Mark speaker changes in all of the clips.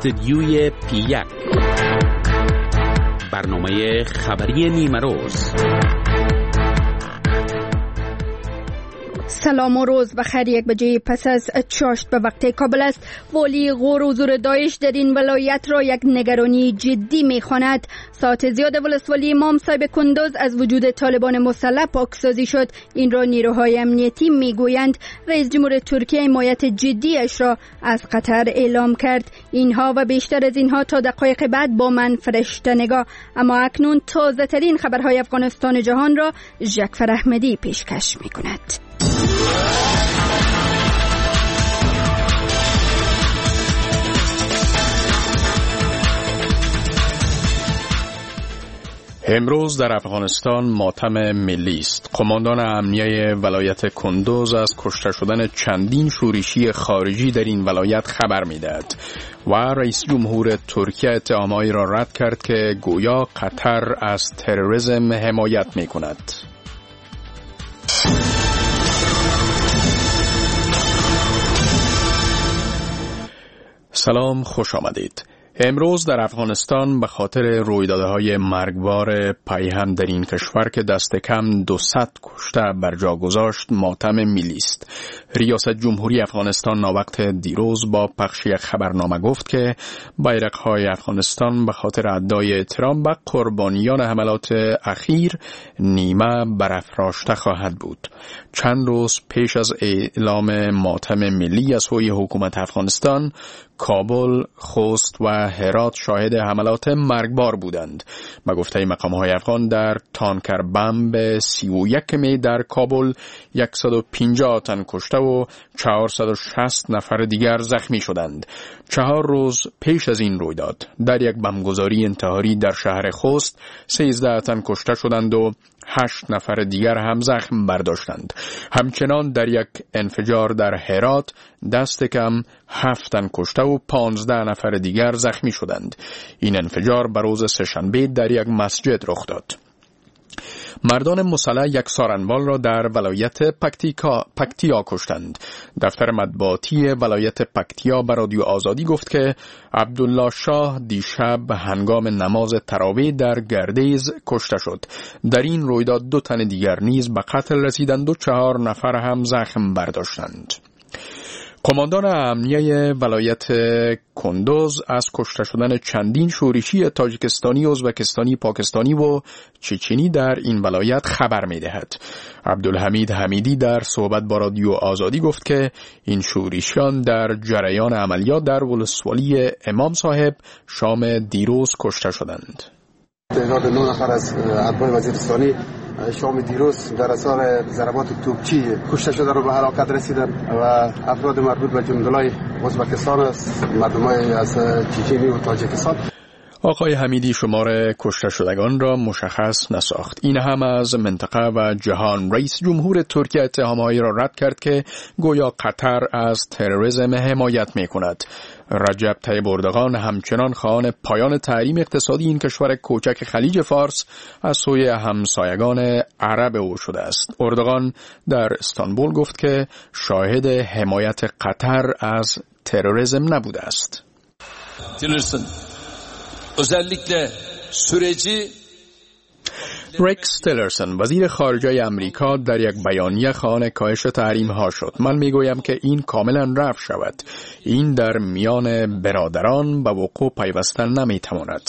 Speaker 1: استدیوی P1 برنامه خبری نیمه روز.
Speaker 2: سلام و روز بخیر. 1 بجه پس از چاشت به وقت کابل است. والی غور و زور داعش در این ولایت را یک نگرانی جدی می‌خواند. ساعت زیاد ولسوالی امام صاحب کندوز از وجود طالبان مسلح پاکسازی شد. این را نیروهای امنیتی میگویند. رئیس جمهور ترکیه حمایت جدیش را از قطر اعلام کرد. اینها و بیشتر از اینها تا دقایق بعد با من فرشته نگاه. اما اکنون تازه ترین خبرهای افغانستان و جهان را جعفر احمدی پیشکش می‌کند.
Speaker 3: امروز در افغانستان ماتم ملی است. قماندان امنیه ولایت کندوز از کشته شدن چندین شورشی خارجی در این ولایت خبر می‌دهد و رئیس جمهور ترکیه اتهامهایی را رد کرد که گویا قطر از تروریسم حمایت می‌کند. سلام، خوش آمدید. امروز در افغانستان به خاطر رویدادهای مرگبار پیهم در این کشور که دست کم 200 کشته بر جا گذاشت ماتم ملی است. ریاست جمهوری افغانستان ناوقت دیروز با پخش یک خبرنامه گفت که بیرق‌های افغانستان به خاطر ادای احترام به قربانیان حملات اخیر نیمه برافراشته خواهد بود. چند روز پیش از اعلام ماتم ملی از سوی حکومت افغانستان، کابل، خوست و هرات شاهد حملات مرگبار بودند. به گفته مقام‌های افغان در تانکر بمب 31 می در کابل 150 تن کشته و 460 نفر دیگر زخمی شدند. 4 روز پیش از این رویداد در یک بمبگذاری انتحاری در شهر خوست 13 تن کشته شدند و 8 نفر دیگر هم زخم برداشتند. همچنان در یک انفجار در هرات دست کم 7 تن کشته و 15 نفر دیگر زخمی شدند. این انفجار بر روز سه‌شنبه در یک مسجد رخ داد. مردان مسلح یک سارنوال را در ولایت پکتیا کشتند. دفتر مطبوعاتی ولایت پکتیا به رادیو آزادی گفت که عبدالله شاه دیشب هنگام نماز تراویح در گردیز کشته شد. در این رویداد 2 تن دیگر نیز به قتل رسیدند و 4 نفر هم زخم برداشتند. قماندان امنیه ولایت کندوز از کشته شدن چندین شورشی تاجیکستانی، ازبکستانی، پاکستانی و چچنی در این ولایت خبر می‌دهد. عبدالحمید حمیدی در صحبت با رادیو آزادی گفت که این شورشیان در جریان عملیات در ولسوالی امام صاحب شام دیروز کشته شدند.
Speaker 4: تعداد 9 نفر از اتباع وزیرستانی شام دیروز در اثر ضربات توپچی کشته شده رو به هلاکت رسیدند و افراد مربوط به جندلای ازبکستان است، مردمای از چچنی و تاجیکستان.
Speaker 3: آقای حمیدی شمار کشته شدگان را مشخص نساخت. این هم از منطقه و جهان. رئیس جمهور ترکیه اتهامهایی را رد کرد که گویا قطر از تروریسم حمایت می‌کند. رجب طیب اردوغان همچنان خواهان پایان تحریم اقتصادی این کشور کوچک خلیج فارس از سوی همسایگان عرب او شده است. اردوغان در استانبول گفت که شاهد حمایت قطر از تروریسم نبوده است.
Speaker 5: özellikle süreci
Speaker 3: رکس تیلرسون وزیر خارجه امریکا در یک بیانیه خواهان کاهش تحریم ها شد. من میگویم که این کاملا رفع شود. این در میان برادران به وقوع پیوستن نمیتواند.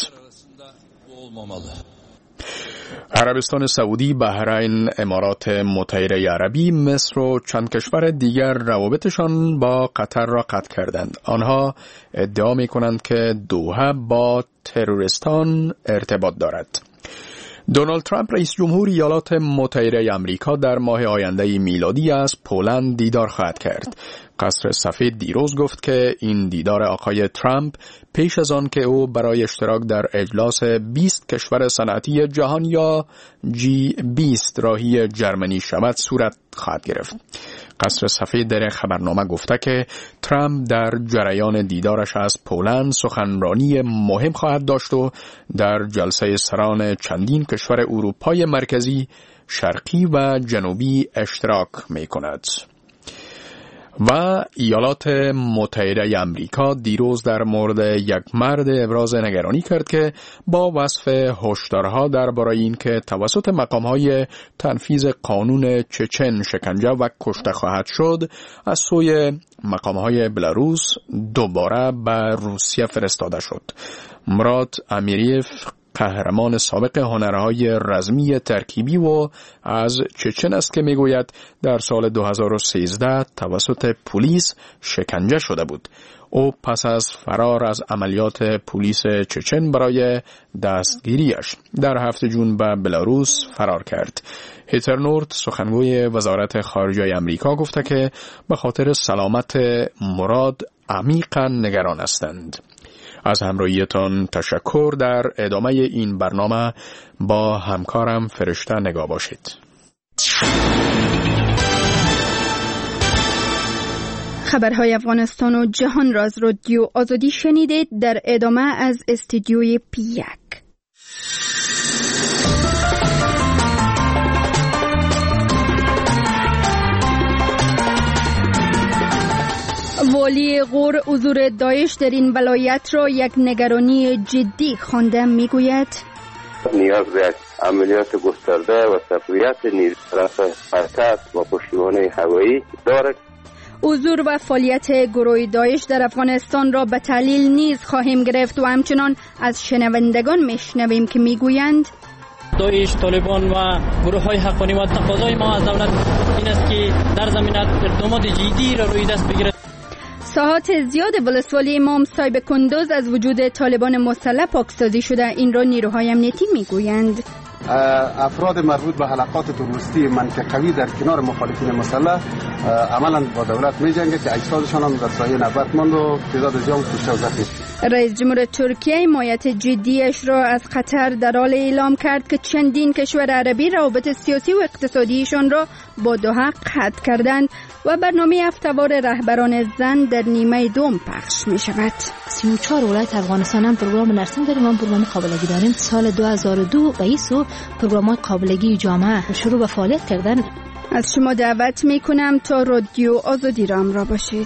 Speaker 3: عربستان سعودی، بحرین، امارات متحده عربی، مصر و چند کشور دیگر روابطشان با قطر را قطع کردند. آنها ادعا می‌کنند که دوحه با تروریستان ارتباط دارد. دونالد ترامپ رئیس جمهور ایالات متحده آمریکا در ماه آینده میلادی از پولند دیدار خواهد کرد. قصر سفید دیروز گفت که این دیدار آقای ترامپ پیش از آن که او برای اشتراک در اجلاس 20 کشور صنعتی جهان یا G20 راهی جرمنی شود صورت خواهد گرفت. قصر سفید در خبرنامه گفته که ترامپ در جریان دیدارش از پولند سخنرانی مهم خواهد داشت و در جلسه سران چندین کشور اروپای مرکزی، شرقی و جنوبی اشتراک می کند. و ایالات متحده امریکا دیروز در مورد یک مرد ابراز نگرانی کرد که با وصف هشدارها درباره اینکه توسط مقام‌های تنفیذ قانون چچن شکنجه و کشته خواهد شد از سوی مقام‌های بلاروس دوباره به روسیه فرستاده شد. مراد امیریف، قهرمان سابق هنرهای رزمی ترکیبی و از چچن است که میگوید در سال 2013 توسط پلیس شکنجه شده بود. او پس از فرار از عملیات پلیس چچن برای دستگیریش در 7 جون به بلاروس فرار کرد. هیتر نورد، سخنگوی وزارت خارجه امریکا، گفته که به خاطر سلامت مراد عمیقاً نگران هستند. از همراهیتان تشکر. در ادامه این برنامه با همکارم فرشته نگاه باشید.
Speaker 2: خبرهای افغانستان و جهان را از رادیو آزادی شنیدید. در ادامه از استودیوی پیک. والی غور حضور داعش در این ولایت را یک نگرانی جدی خوانده. میگوید
Speaker 6: نیاز به عملیات گسترده و تقویت نیروی طرف پایتخت و پشتیبانی هوایی دارد.
Speaker 2: حضور و فعالیت گروه داعش در افغانستان را به تحلیل نیز خواهیم گرفت و همچنان از شنوندگان میشنویم که میگویند
Speaker 7: داعش، طالبان و گروه های حقانی و تقاضای ما از دولت این است که در زمینه اقدامات جدی را روی دست بگیرد.
Speaker 2: ساعات زیاد ولسوالی امام صاحب کندوز از وجود طالبان مسلح پاکسازی شده. این را نیروهای امنیتی میگویند.
Speaker 4: افراد مربوط به حلقات تروریستی منطقوی در کنار مخالفین مسلح عملا با دولت می‌جنگه که اجسادشان هم در سایه نبرد ماند و تعداد زیاد کشته و زخمی شد.
Speaker 2: رئیس جمهور ترکیه حمایت جدیش را از قطر در حال اعلام کرد که چندین کشور عربی روابط سیاسی و اقتصادیشان را با دوحه قطع کردند و برنامه هفته‌وار رهبران زن در نیمه دوم پخش می شود.
Speaker 8: 34 ولایت افغانستان هم پروگرام نرسیم داریم، هم پروگرام قابلگی داریم. سال 2002 به ایسو پروگرام قابلگی جامعه شروع به فعالیت کردن.
Speaker 2: از شما دعوت می کنم تا رادیو آزادی را همراه باشید.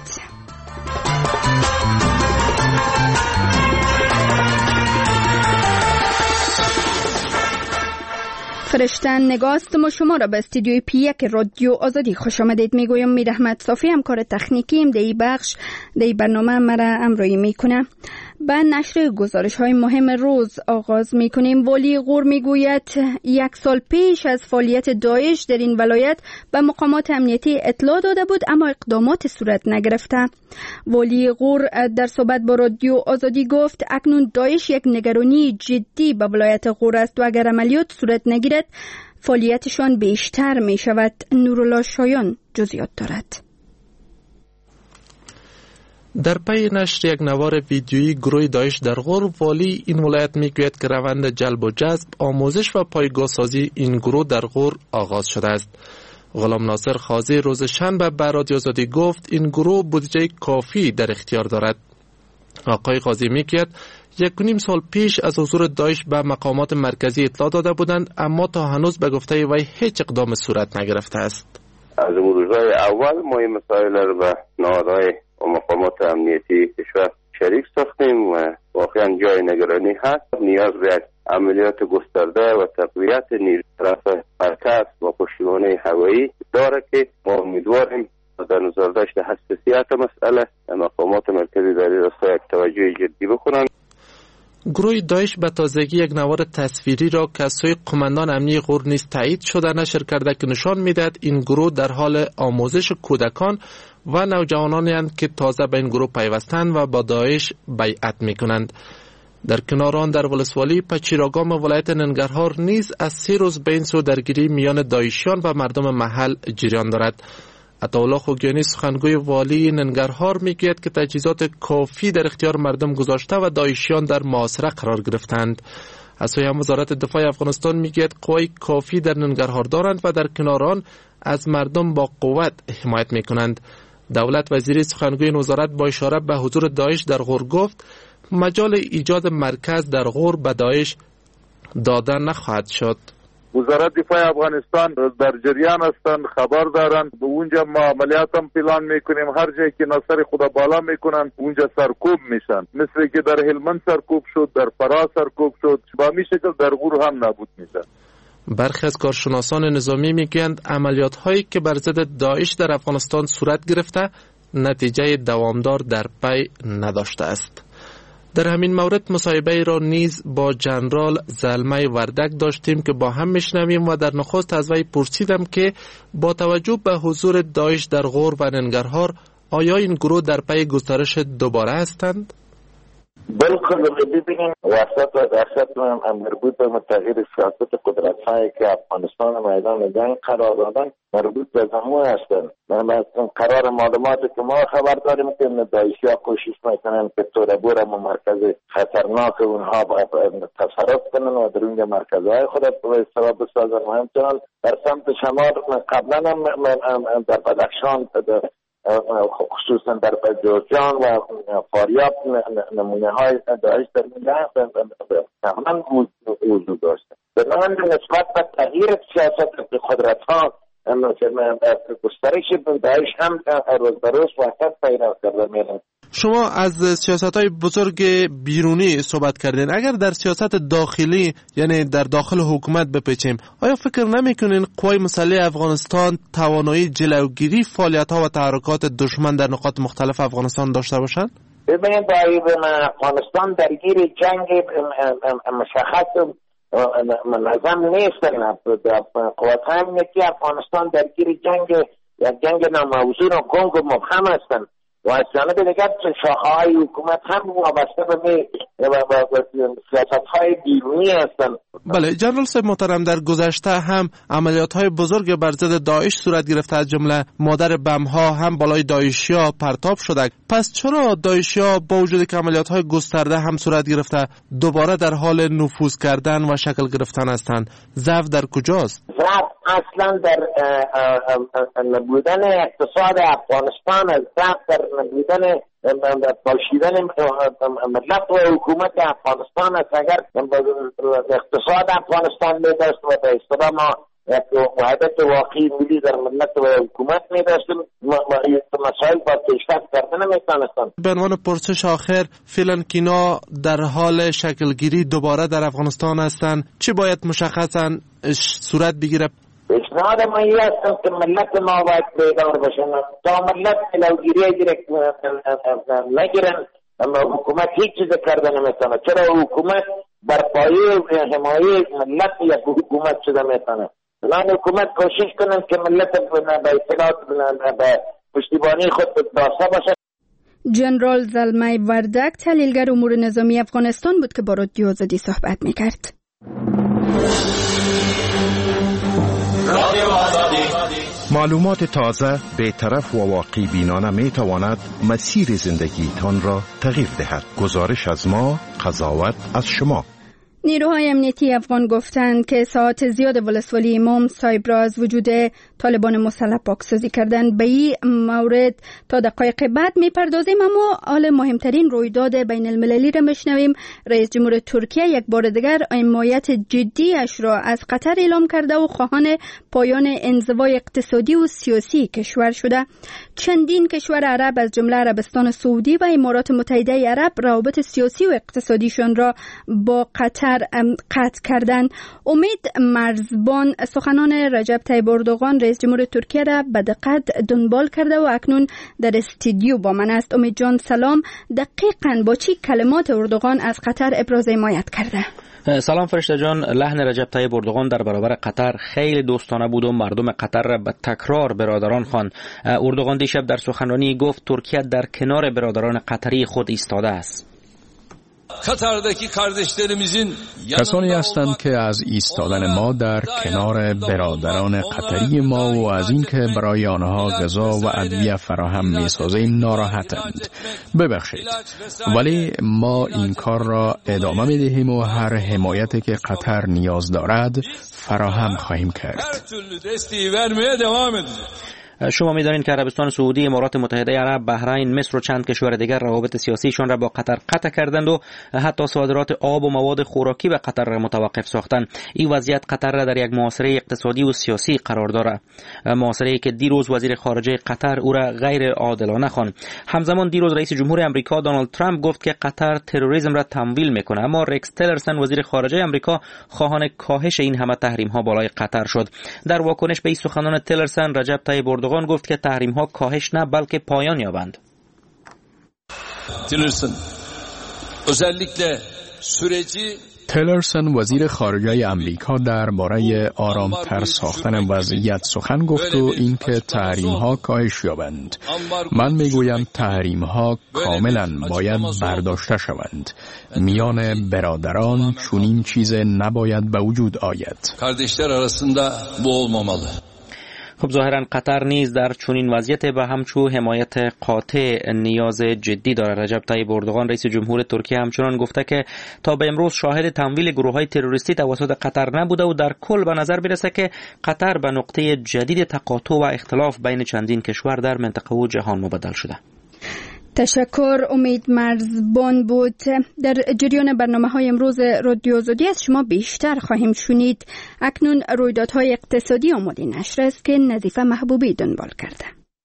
Speaker 2: فرشته نگاست ما شما را به استودیوی پیک رادیو آزادی خوش آمدید میگویم. میر احمد صافی همکار تکنیکیم در این بخش در برنامه مرا همراهی میکنه. به نشر گزارش های مهم روز آغاز میکنیم. والی غور میگوید 1 سال پیش از فعالیت داعش در این ولایت به مقامات امنیتی اطلاع داده بود اما اقدامات صورت نگرفته. والی غور در صحبت با رادیو آزادی گفت اکنون داعش یک نگرانی جدی به ولایت غور است و اگر عملیات صورت نگیرد فعالیتشان بیشتر می شود. نورالله شایان جزئیات دارد.
Speaker 9: در پی نشر یک نوار ویدیویی گروه داعش در غور، والی این ولایت میگوید که روند جلب و جذب، آموزش و پایگاه سازی این گروه در غور آغاز شده است. غلام ناصر خازی روز شنبه به رادیو آزادی گفت این گروه بودجه کافی در اختیار دارد. آقای خازی میگوید 1.5 سال پیش از حضور داعش به مقامات مرکزی اطلاع داده بودند اما تا هنوز به گفته وی هیچ اقدام صورت نگرفته است.
Speaker 6: از روزهای اول ما این مسائل را به نهادهای و مقامات امنیتی کشور شریک ساختیم و واقعا جای نگرانی هست. نیاز به عملیات گسترده و تقویت نیروی طرف پایتخت و پشتیبانی هوایی داره که ما امیدواریم در نظر داشته حساسیت مسئله مقامات مرکزی در این راستا یک توجه جدی بکنند.
Speaker 9: گروه داعش به تازگی یک نوار تصویری را که از سوی قماندان امنیتی غور نیز تایید شده نشر کرده که نشان میدهد این گروه در حال آموزش کودکان و نوجوانانی هستند که تازه به این گروه پیوستند و با داعش بیعت میکنند. در کنار آن در ولسوالی پچیراگام ولایت ننگرهار نیز از 3 روز به این سو درگیری میان داعشیان و مردم محل جریان دارد. عطاالله خوگیانی سخنگوی والی ننگرهار میگوید که تجهیزات کافی در اختیار مردم گذاشته و داعشیان در محاصره قرار گرفتند. از سوی وزارت دفاع افغانستان میگوید قوای کافی در ننگرهار دارند و در کنار آن از مردم با قوت حمایت میکنند. دولت وزیری سخنگوی این وزارت با اشاره به حضور داعش در غور گفت مجال ایجاد مرکز در غور به داعش داده نخواهد شد.
Speaker 10: وزارت دفاع افغانستان در جریان هستند، خبر دارند. به اونجا ما عملیات هم پلان میکنیم. هر جایی که ناصر خدا بالا میکنن اونجا سرکوب میشن، مثل که در هلمند سرکوب شد، در فراه سرکوب شد، با همین شکل در غور هم نابود میشن.
Speaker 9: برخی از کارشناسان نظامی میگویند عملیات هایی که بر ضد داعش در افغانستان صورت گرفته نتیجه دوامدار در پی نداشته است. در همین مورد مصاحبه را نیز با جنرال زلمه وردک داشتیم که با هم میشنویم و در نخست از وی پرسیدم که با توجه به حضور داعش در غور و ننگرهار آیا این گروه در پی گسترش دوباره هستند؟
Speaker 11: بالکل. ببینیم وسط و دهشت مربوط به تغییر سیاست قدرت‌هایی که افغانستان میدان جنگ قرار دادن مربوط به زمو هستند. مثلا قرار معلوماتی که ما خبر داریم که داعشی‌ها کوشش میکنن که توربور و مرکز خطرناک اونها تصرف کنن و در اونجا مرکزهای خود به استفاده بسازن. و همچنان در سمت شمال قبلا هم در بدخشان خصوصا در جوزجان و فاریاب نمونه های داعش در اینجا تماما وجود داشته. بنابراین نسبت به تغییر سیاست قدرت ها گسترش داعش هم روز به روز وحشت پیدا کرده میره.
Speaker 9: شما از سیاست‌های بزرگ بیرونی صحبت کردین. اگر در سیاست داخلی یعنی در داخل حکومت بپیچیم، آیا فکر نمی‌کنین قوای مسلح افغانستان توانایی جلوگیری فعالیت‌ها و تحرکات دشمن در نقاط مختلف افغانستان داشته باشند؟
Speaker 11: ببینید افغانستان درگیر جنگ مشخص منظم نیستن. قوات امنیتی افغانستان درگیر جنگ ناموزون و گنگ و مبهم هستند و از جانب دیگر شاخه‌های حکومت هم وابسته به سیاست‌های بیرونی هستند.
Speaker 9: بله جنرال صاحب محترم، در گذشته هم عملیات‌های بزرگ بر ضد داعش صورت گرفته، از جمله مادر بم‌ها هم بالای داعشی‌ها پرتاب شده. پس چرا داعشی‌ها با وجود که عملیات‌های گسترده هم صورت گرفته دوباره در حال نفوذ کردن و شکل گرفتن هستند؟ ضعف در کجاست؟
Speaker 11: ضعف اصلا در نبودن اقتصاد افغانستان است. ضعف در نبودن پاشیدن ملت و حکومت افغانستان است. اگر اقتصاد افغانستان می‌داشت و به اصطلاح ما وحدت واقعی ملی در ملت و حکومت می‌داشتیم، مسائل با پیشرفت کردن نمی‌توانستند.
Speaker 9: به عنوان پرسش آخر، فعلا کینا در حال شکلگیری دوباره در افغانستان هستند، چه باید مشخصاً صورت بگیره؟
Speaker 11: پیشنهاد ما این است که ملت ما باید بیدار باشن. تا ملت جلوگیری نگیرن حکومت هیچ چیز کرده نمیتونه. چرا حکومت بر پایه حمایه ملت یک حکومت شده میتونه. الان حکومت کوشش کنن که ملت به اصطلاح به پشتیبانی خود داشته باشه.
Speaker 2: جنرال زلمه وردک تحلیلگر امور نظامی افغانستان بود که با رادیو آزادی صحبت میکرد.
Speaker 12: معلومات تازه، بی‌طرف و واقعی بینانه می تواند مسیر زندگیتان را تغییر دهد. گزارش از ما، قضاوت از شما.
Speaker 2: نیروهای امنیتی افغان گفتند که ساعت زیاد ولسوالی امام صاحب را از وجود طالبان مسلح پاکسازی کردند. به این مورد تا دقایق بعد میپردازیم، اما حال مهمترین رویداد بین المللی را میشنویم. رئیس جمهور ترکیه یک بار دیگر حمایت جدی اش را از قطر اعلام کرده و خواهان پایان انزوای اقتصادی و سیاسی کشور شده. چندین کشور عرب از جمله عربستان سعودی و امارات متحده عرب روابط سیاسی و اقتصادیشان را با قطر قطع کردند. امید مرزبان سخنان رجب طیب اردوغان رئیس جمهور ترکیه را به دقت دنبال کرده و اکنون در استودیو با من است. امید جان سلام، دقیقاً با چی کلمات اردوغان از قطر ابراز حمایت کرده؟
Speaker 13: سلام فرشته جان، لحن رجب طیب اردوغان در برابر قطر خیلی دوستانه بود و مردم قطر را به تکرار برادران خواند. اردوغان دیشب در سخنرانی گفت ترکیه در کنار برادران قطری خود ایستاده است.
Speaker 3: کسانی هستند که از ایستادن ما در کنار برادران قطری ما و از اینکه برای آنها غذا و ادویه فراهم می‌سازیم ناراحتند. ببخشید، ولی ما این کار را ادامه می‌دهیم و هر حمایتی که قطر نیاز دارد فراهم خواهیم کرد.
Speaker 13: شما می‌دانید که عربستان سعودی، امارات متحده عرب، بحرین، مصر و چند کشور دیگر روابط سیاسیشان را با قطر قطع کردند و حتی صادرات آب و مواد خوراکی به قطر را متوقف ساختند. این وضعیت قطر را در یک محاصره اقتصادی و سیاسی قرار دارد، محاصره‌ای که دیروز وزیر خارجه قطر او را غیر عادلانه خواند. همزمان دیروز رئیس جمهور آمریکا دونالد ترامپ گفت که قطر تروریسم را تمویل می‌کند، اما رکس تیلرسن وزیر خارجه آمریکا خواهان کاهش این همه تحریم‌ها بالای قطر شد. در واکنش به این سخنان تیلرسن، رجب طیب اردوغان گفت که تحریم‌ها کاهش نه بلکه پایان یابند.
Speaker 3: تیلرسن وزیر خارجه امریکا درباره آرامتر ساختن وضعیت سخن گفت و اینکه تحریم‌ها کاهش یابند. من میگویم تحریم‌ها کاملا باید برداشته شوند. میان برادران چنین چیز نباید به وجود آید.
Speaker 5: Kardeşler arasında bu olmamalı.
Speaker 13: خب ظاهرا قطر نیز در چنین وضعیت و همچو حمایت قاطع نیاز جدی دارد. رجب طیب اردوغان رئیس جمهور ترکیه همچنان گفته که تا به امروز شاهد تمویل گروه‌های تروریستی توسط قطر نبوده و در کل به نظر میرسه که قطر به نقطه جدید تقاطع و اختلاف بین چندین کشور در منطقه و جهان مبدل شده.
Speaker 2: تشکر. امید مرزبان بود. در جریان برنامه‌های امروز رادیو آزادی از شما بیشتر خواهیم شنید. اکنون رویدادهای اقتصادی آماده نشر است که نظیفه محبوبی دنبال کرده.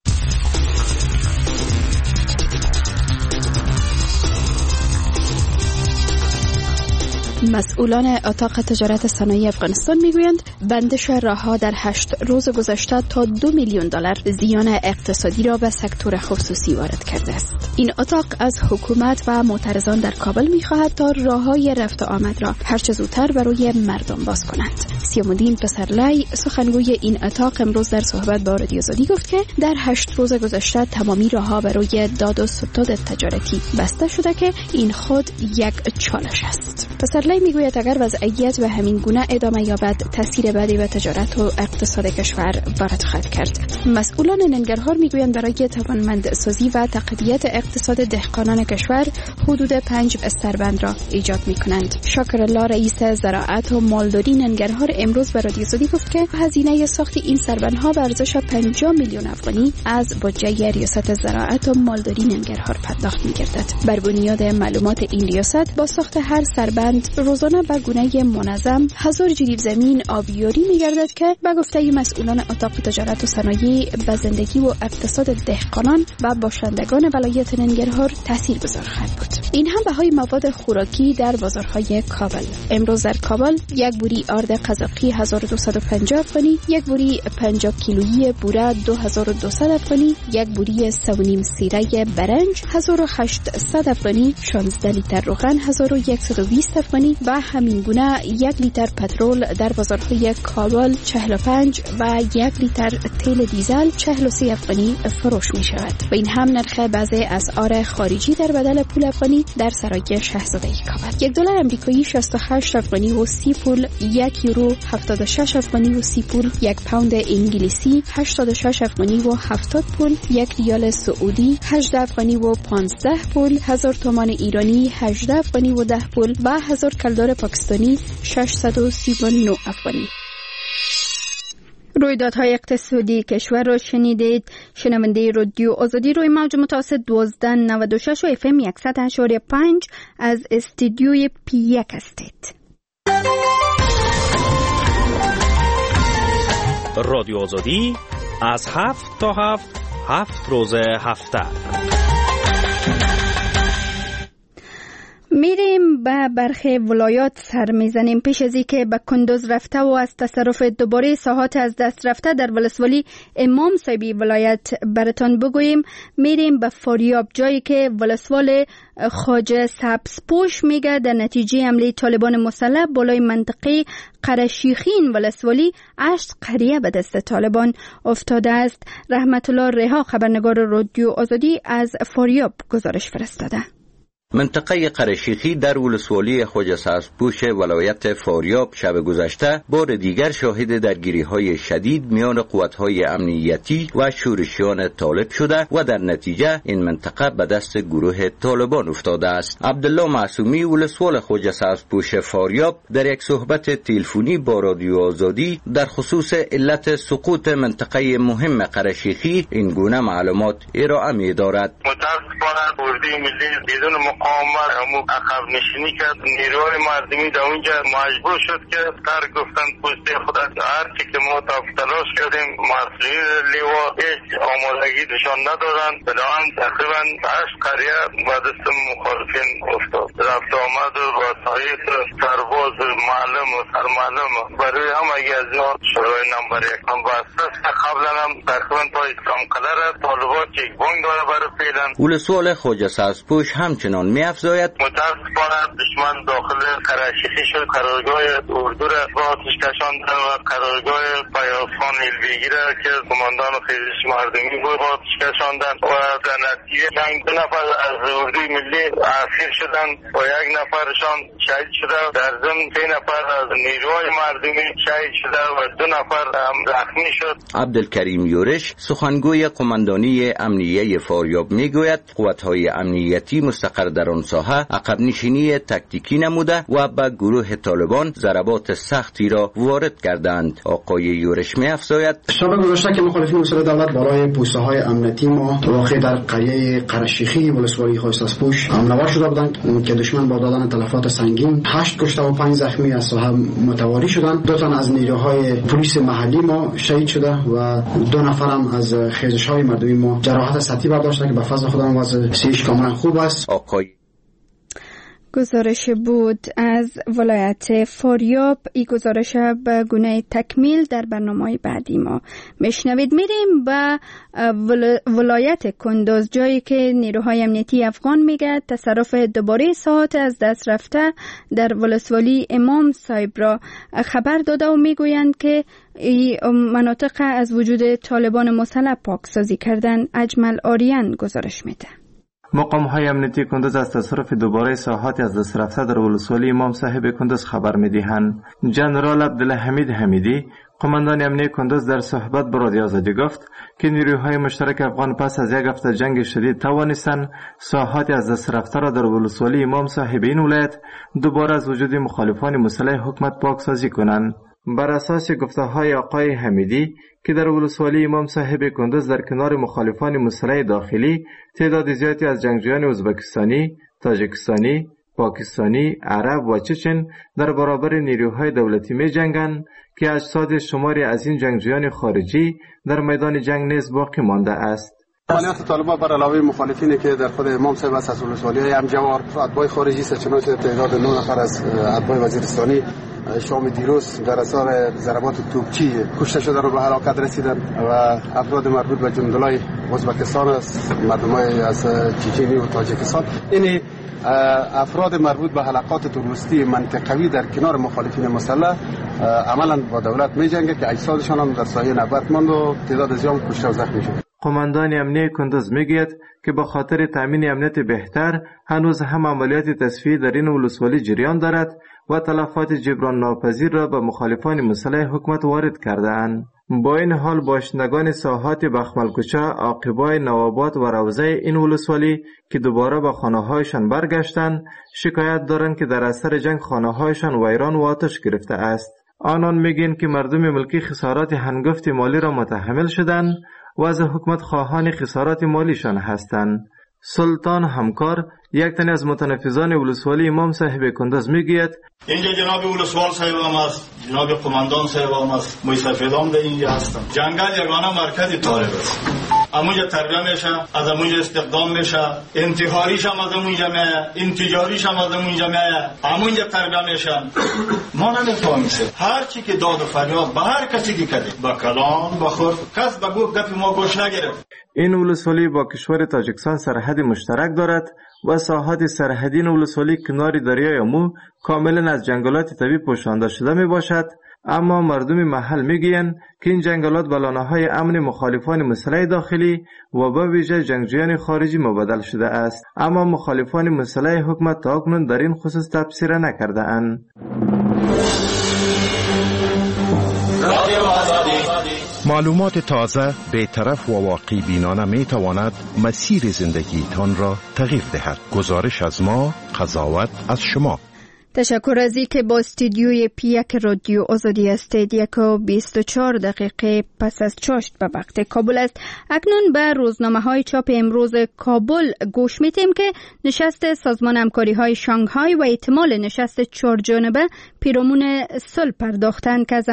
Speaker 14: مسئولان اتاق تجارت صنایع افغانستان میگویند بندش راهها در 8 روز گذشته تا $2 میلیون زیان اقتصادی را به سکتور خصوصی وارد کرده است. این اتاق از حکومت و معترضان در کابل میخواهد تا راههای رفت و آمد را هرچه زودتر برای مردم باز کنند. سیام‌الدین پسرلی سخنگوی این اتاق امروز در صحبت با رادیو آزادی گفت که در 8 روز گذشته تمامی راهها برای داد و ستد تجارتی بسته شده که این خود یک چالش است. پسرلی میگوید اگر وضعیت به همین گونه ادامه یابد تاثیر بدی به تجارت و اقتصاد کشور وارد خواهد کرد. مسئولان ننگرهار میگویند برای توانمندسازی و تقویت اقتصاد دهقانان کشور حدود 5 بستربند را ایجاد میکنند. شاکرالله رئیس زراعت و مالداری ننگرهار امروز به رادیو آزادی گفت که هزینه ساخت این سربندها به ارزش 50 میلیون افغانی از بودجه ریاست زراعت و مالداری ننگرهار پرداخت میگردد. بر بنیاد معلومات این ریاست با ساخت هر سربند روزانه به گونه منظم 1000 جریب زمین آبیاری میگردد که به گفته مسئولان اتاق تجارت و صنایع به زندگی و اقتصاد دهقانان و باشندگان ولایت ننگرهار تاثیرگذار خواهد بود. این هم بهای مواد خوراکی در بازارهای کابل. امروز در کابل یک بوری آرد قزاقی 1250 افغانی، یک بوری 50 کیلویی بوره 2200 افغانی، یک بوری 3.5 سیره برنج 1800 افغانی، 16 لیتر روغن 1120 افغانی و همین گونه 1 لیتر پترول در بازارهای کابل 45 و 1 لیتر تیل دیزل 43 افغانی فروش می شود. و این هم نرخ بعضی اسعار خارجی در بدل پول افغانی در سرای شاهزاده کابل. 1 دلار آمریکایی 68 افغانی و 30 پول، 1 یورو 76 افغانی و 30 پول، 1 پوند انگلیسی 86 افغانی و 70 پول، 1 ریال سعودی 18 افغانی و 15 پول، 1000 تومان ایرانی 18 افغانی و 10 پول و 1000 کلدار پاکستانی 639 افغانی.
Speaker 2: رویدادهای اقتصادی کشور را شنیدید. شنونده رادیو آزادی روی موج متوسط 1296 و FM 100.5 از استودیوی P1 هستید.
Speaker 1: رادیو آزادی از 7 تا 7 روز هفته.
Speaker 2: میریم به برخی ولایات سر میزنیم. پیش از اینکه به کندوز رفته و از تصرف دوباره ساحات از دست رفته در ولسوالی امام صاحبی ولایت براتان بگوییم، میریم به فاریاب، جایی که ولسوال خواجه سبزپوش میگه در نتیجه حمله طالبان مسلح بالای منطقه قرشیخین ولسوالی 8 قریه به دست طالبان افتاده است. رحمت الله رها خبرنگار رادیو آزادی از فاریاب گزارش فرستاده.
Speaker 15: منطقه قرشیخی در ولسوالی خواجه سبزپوش ولایت فاریاب شب گذشته بار دیگر شاهد درگیری‌های شدید میان قوت‌های امنیتی و شورشیان طالب شده و در نتیجه این منطقه به دست گروه طالبان افتاده است. عبدالله معصومی ولسوال خواجه سبزپوش فاریاب در یک صحبت تلفنی با رادیو آزادی در خصوص علت سقوط منطقه مهم قرشیخی این گونه معلومات ارائه می‌دارد.
Speaker 16: متأسفانه اردوی ملی بدون مقاومت عقب نشینی کرد. نیروهای مردمی در اونجا مجبور شد که تر گفتن پشت خود. هر چی که ما تلاش کردیم مسئولین لیوا هیچ آمادگی نشان ندادند. بنابراین تقریبا 8 قریه به دست مخالفین افتاد. رفت آمد و وسایل سرباز معلم و سرمعلم برای همه از اینا شورای نمبر 1 هم بسته. قبلا هم تقریبا تا اسلام قلعه طالبان چک بانک داره برای فعلا.
Speaker 15: ولسوال خواجه سبزپوش همچنان می‌افزاید
Speaker 16: متأسفانه دشمن داخل قرشیخی شد. قرارگاه اردو را با آتش کشاندن و قرارگاه بیازخان البیگی را که کماندان خیزش مردمی بود با آتش کشاندن و در نتیجه جنگ 2 نفر از اردوی ملی اسیر شدن و 1 نفرشان شهید شده. در ضمن 3 نفر از نیروهای مردمی شهید شده و 2 نفر هم زخمی شد.
Speaker 15: عبدالکریم یورش سخنگوی قماندانی امنیه فاریاب میگوید قوت‌های امنیتی مستقر در آن ساحه عقب نشینی تاکتیکی نموده و به گروه طالبان ضربات سختی را وارد کردند. آقای یورش می‌افزاید
Speaker 17: شب گذشته که مخالفین مسلح دولت بالای پوسته‌های امنیتی ما واقع در قریه قرشیخی ولسوالی خواجه سبزپوش حمله شده بودند که دشمن با دادن تلفات سنگین 8 کشته و 5 زخمی از ساحه متواری شدند. 2 تن از نیروهای پلیس محلی ما شهید شده و 2 نفر هم از خیزش‌های مردمی ما جراحت سطحی برداشتند که به فضل خدا وضع صحیح کاملا خوب است.
Speaker 2: گزارش بود از ولایت فاریاب. این گزارش به گونه تکمیل در برنامه بعدی ما میشنوید. میریم به ولایت کندوز، جایی که نیروهای امنیتی افغان میگه تصرف دوباره ساعات از دست رفته در ولسوالی امام صاحب را خبر داده و میگویند که این مناطق از وجود طالبان مسلح پاکسازی کردن. اجمل آریان گزارش میده.
Speaker 18: مقام‌های امنیتی کندوز از تصرف دوباره ساحاتی از دست رفته در ولسوالی امام صاحب کندوز خبر می‌دهند. جنرال عبدالحمید حمیدی قماندان امنیتی کندوز در صحبت با رادیو آزادی گفت که نیروهای مشترک افغان پس از 1 هفته جنگ شدید توانستند ساحاتی از دست رفته را در ولسوالی امام صاحب این ولایت دوباره از وجود مخالفان مسلح حکومت پاکسازی کنند. بر اساس گفته‌های آقای حمیدی که در ولسوالی امام صاحب کندوز در کنار مخالفان مسلح داخلی تعداد زیادی از جنگجویان ازبکستانی، تاجیکستانی، پاکستانی، عرب و چچن در برابر نیروهای دولتی می جنگند که اجساد شماری از این جنگجویان خارجی در میدان جنگ نیز باقی مانده است.
Speaker 4: عملیات طالبان بر علاوه مخالفینی که در خود امام صاحب از ولسوالی‌های همجوار اتباع خارجی است، چنانچه تعداد 9 نفر از اتباع وزیرستانی شام دیروز در اثر ضربات توپچی کشته شده رو به هلاکت رسیدن و افراد مربوط به جندلای ازبکستان است، مردمای از چچنی و تاجیکستان. این افراد مربوط به حلقات تروریستی منطقوی در کنار مخالفین مسلح عملاً با دولت می‌جنگه که اجسادشان هم در سایه نبات ماند و تعداد زیاد کشته و زخمی شد.
Speaker 18: قماندان امنیتی کندوز میگوید که به خاطر تامین امنیت بهتر هنوز هم عملیات تصفیه در این ولسوالی جریان دارد و تلفات جبران ناپذیر را به مخالفان مسلح حکومت وارد کرده‌اند. با این حال باشندگان ساحات بخملکوچه، عاقبای، نواباد و روضه این ولسوالی که دوباره به خانه‌هایشان برگشتند شکایت دارند که در اثر جنگ خانه‌هایشان ویران و آتش گرفته است. آنان میگن که مردم ملکی خسارات هنگفت مالی را متحمل شدند و از حکومت خواهان خسارات مالیشان هستند. سلطان همکار یک تن از متنفذان ولسوالی امام صاحب کندوز میگوید
Speaker 19: اینجا جناب ولسوال صاحب هم است، جناب قماندان صاحب هم است، موی سفیدام در اینجا هستم. جنگل یگانه مرکز طالب است. امونجا تربیه میشه، از امونجا استخدام میشه، انتحاریش هم از امونجا میه، انتجاریش هم از امونجا میه، امونجا تربیه میشه. ما نمیفهمیم هر چی که داد و فریاد به هر کسی که کده با کلام بخور کس به گفت ما گوش نگرفت.
Speaker 18: این ولسوالی با کشور تاجیکستان سرحد مشترک دارد و ساحات سرحدی ولسوالی کنار دریای امو کاملا از جنگلات طبیعی پوشانده شده می باشد اما مردم محل میگویند که این جنگلات به لانه‌های امن مخالفان مسلح داخلی و به ویژه جنگجویان خارجی مبادل شده است، اما مخالفان مسلح حکومت تاکنون در این خصوص تبصره نکرده اند.
Speaker 12: معلومات تازه، بی‌طرف و واقع بینانه می تواند مسیر زندگی تان را تغییر دهد. گزارش از ما، قضاوت از شما.
Speaker 2: تشکر از اینکه با استودیوی پیک رادیو آزادی هستید. 1:24 دقیقه پس از چاشت به وقت کابل است. اکنون به روزنامه های چاپ امروز کابل گوش میتیم که نشست سازمان همکاری های شانگهای و احتمال نشست 4 جانبه پیرامون صلح پرداختند که از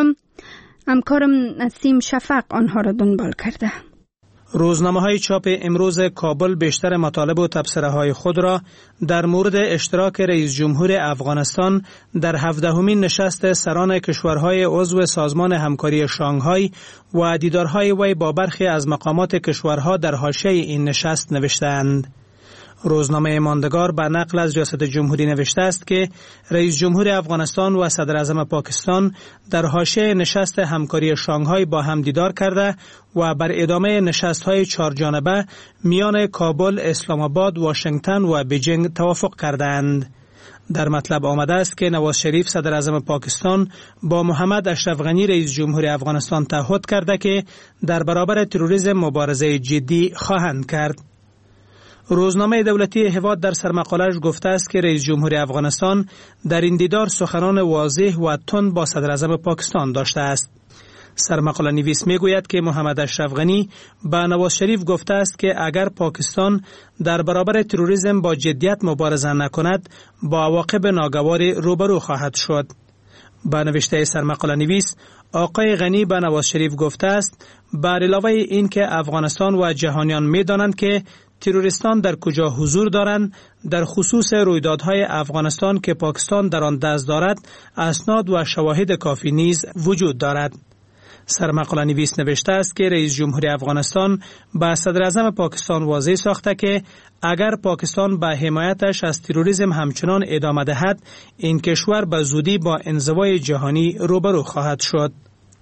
Speaker 2: همکارم نسیم شفق آنها را دنبال کرده.
Speaker 20: روزنامه های چاپ امروز کابل بیشتر مطالب و تبصره های خود را در مورد اشتراک رئیس جمهور افغانستان در 17مین نشست سران کشورهای عضو سازمان همکاری شانگهای و دیدارهای وی با برخی از مقامات کشورها در حاشیه این نشست نوشتند. روزنامه ماندگار به نقل از ریاست جمهوری نوشته است که رئیس جمهور افغانستان و صدر اعظم پاکستان در حاشیه نشست همکاری شانگهای با هم دیدار کرده و بر ادامه نشست‌های 4 جانبه میان کابل، اسلام آباد، واشنگتن و بیجینگ توافق کردند. در مطلب آمده است که نواز شریف صدر اعظم پاکستان با محمد اشرف غنی رئیس جمهور افغانستان تعهد کرده که در برابر تروریسم مبارزه جدی خواهند کرد. روزنامه دولتی هواد در سرمقاله‌اش گفته است که رئیس جمهور افغانستان در این دیدار سخنان واضح و تند با صدر اعظم پاکستان داشته است. سرمقاله نویس میگوید که محمد اشرف غنی به نواز شریف گفته است که اگر پاکستان در برابر تروریسم با جدیت مبارزه نکند با عواقب ناگواری روبرو خواهد شد. با نوشته سرمقاله نویس آقای غنی به نواز شریف گفته است بر علاوه این که افغانستان و جهانیان می‌دانند که تروریستان در کجا حضور دارند، در خصوص رویدادهای افغانستان که پاکستان در آن دست دارد اسناد و شواهد کافی نیز وجود دارد. سرمقاله نویس نوشته است که رئیس جمهور افغانستان به صدر اعظم پاکستان واضح ساخته که اگر پاکستان به حمایتش از تروریسم همچنان ادامه دهد، این کشور به زودی با انزوای جهانی روبرو خواهد شد.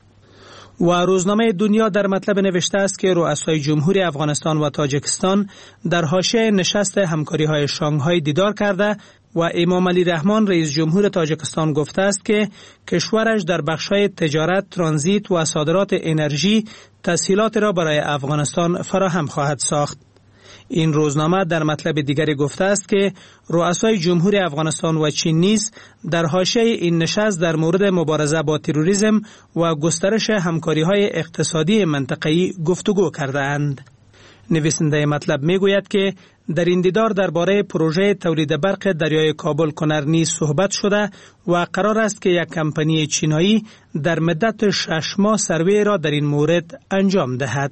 Speaker 20: و روزنامه دنیا در مطلب نوشته است که رؤسای جمهوری افغانستان و تاجیکستان در حاشیه نشست همکاری‌های شانگهای دیدار کرده و امام علی رحمان رئیس جمهور تاجیکستان گفته است که کشورش در بخش‌های تجارت، ترانزیت و صادرات انرژی تسهیلات را برای افغانستان فراهم خواهد ساخت. این روزنامه در مطلب دیگری گفته است که رؤسای جمهور افغانستان و چین نیز در حاشیه این نشست در مورد مبارزه با تروریسم و گسترش همکاری‌های اقتصادی منطقه‌ای گفتگو کرده‌اند. نویسنده مطلب میگوید که در این دیدار درباره پروژه تولید برق دریای کابل کنر نیز صحبت شده و قرار است که یک کمپانی چینایی در مدت 6 ماه سروی را در این مورد انجام دهد.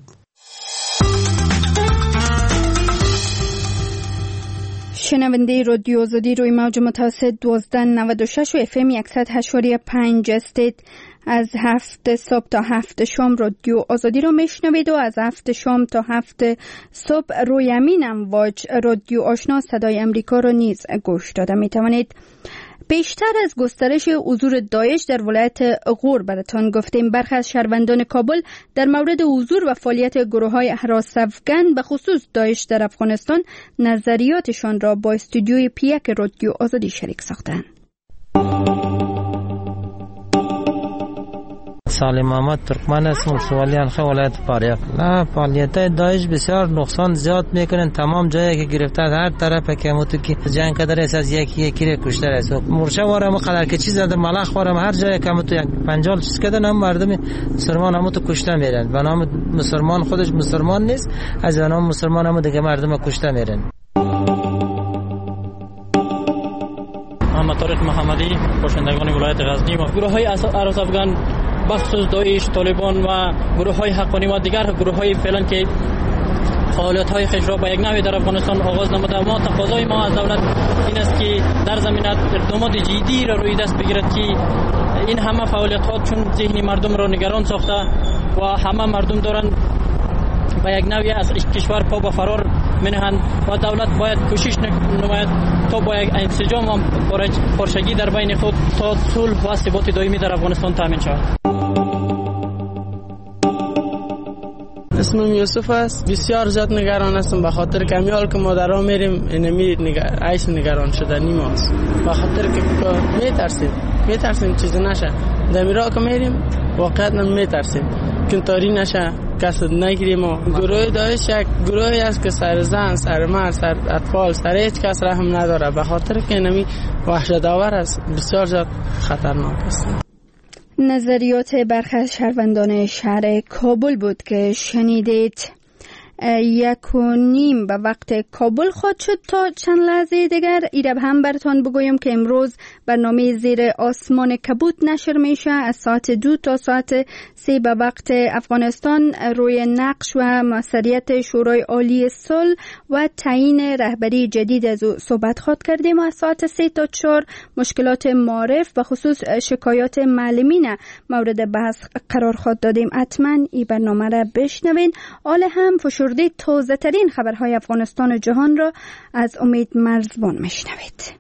Speaker 2: شنونده رادیو آزادی روی موج متوسط 1296 و FM 108.5 هستید. از 7 صبح تا 7 شام رادیو آزادی رو میشنوید و از 7 شام تا 7 صبح روی امین امواج رادیو آشنا صدای امریکا رو نیز گوش داده میتوانید. بیشتر از گسترش حضور داعش در ولایت غور براتان گفتیم. برخی از شهروندان کابل در مورد حضور و فعالیت گروه‌های هراس افغان به خصوص داعش در افغانستان نظریاتشان را با استودیوی پیک رادیو آزادی شریک ساختند.
Speaker 21: سالم محمد ترکمن است، ولسوالی انخه ولایت فاریاب. نه، فعالیت داعش بسیار نقصان زیاد میکنن. تمام جایی که گرفته هر طرف که همونطور که جنگ کدر است از یکی را کشته است. مرشه وارم قدر که چیز زده ملخ وارم هر جایی که همونطور یک 50 چیز کردن هم مردم مسلمان همونطور کشته میرن. به نام مسلمان خودش مسلمان نیست، از نام مسلمان هم دیگه مردم کشته میرن.
Speaker 7: محمد طارق محمدی، باشندگان ولایت غزنی و گروه‌های هراس افغان بخصوص داعش، طالبان و گروه‌های حقانی و دیگر گروه‌های فعلا که فعالیت‌های خود را با یک نوع در افغانستان آغاز نموده. ما تقاضای ما از دولت این است که در زمینه اقدامات جدی را روی دست بگیرد که این همه فعالیت‌ها چون ذهن مردم را نگران ساخته و همه مردم دارن با یک نوعی از کشور پا به فرار منهند و دولت باید کوشش نماید تا با یک انسجام و پرشگی در بین خود تا صلح و ثبات دائمی در افغانستان تامین شود.
Speaker 8: اسمم یوسف است. بسیار زیاد نگران هستم به خاطر که همیال که ما در راه میریم اینمی عیش نگران شدنی ماست. به خاطر که میترسیم چیزی نشه. در میرا که میریم واقعا میترسیم که طوری نشه کسد نگیریم. و گروه داعش یک گروهی است که سر زن، سر مرد، سر اطفال، سر هیچ کس رحم نداره. به خاطر که اینمی وحشت آور است، بسیار زیاد خطرناک است.
Speaker 2: نظریات برخی از شهروندان شهر کابل بود که شنیدید. 1:30 به وقت کابل خواهد شد. تا چند لحظه دیگر ایرب هم براتان بگویم که امروز برنامه زیر آسمان کبود نشر میشه از ساعت 2 تا ساعت 3 به وقت افغانستان. روی نقش و مسئولیت شورای عالی صلح و تعیین رهبری جدید از او صحبت خواهد کردیم. از ساعت 3 تا 4 مشکلات معارف و خصوص شکایات معلمین مورد بحث قرار خواهد دادیم. حتما این برنامه را بشنوین. حال هم فشرده تازه ترین خبرهای افغانستان و جهان را از امید مرزبان میشنوید.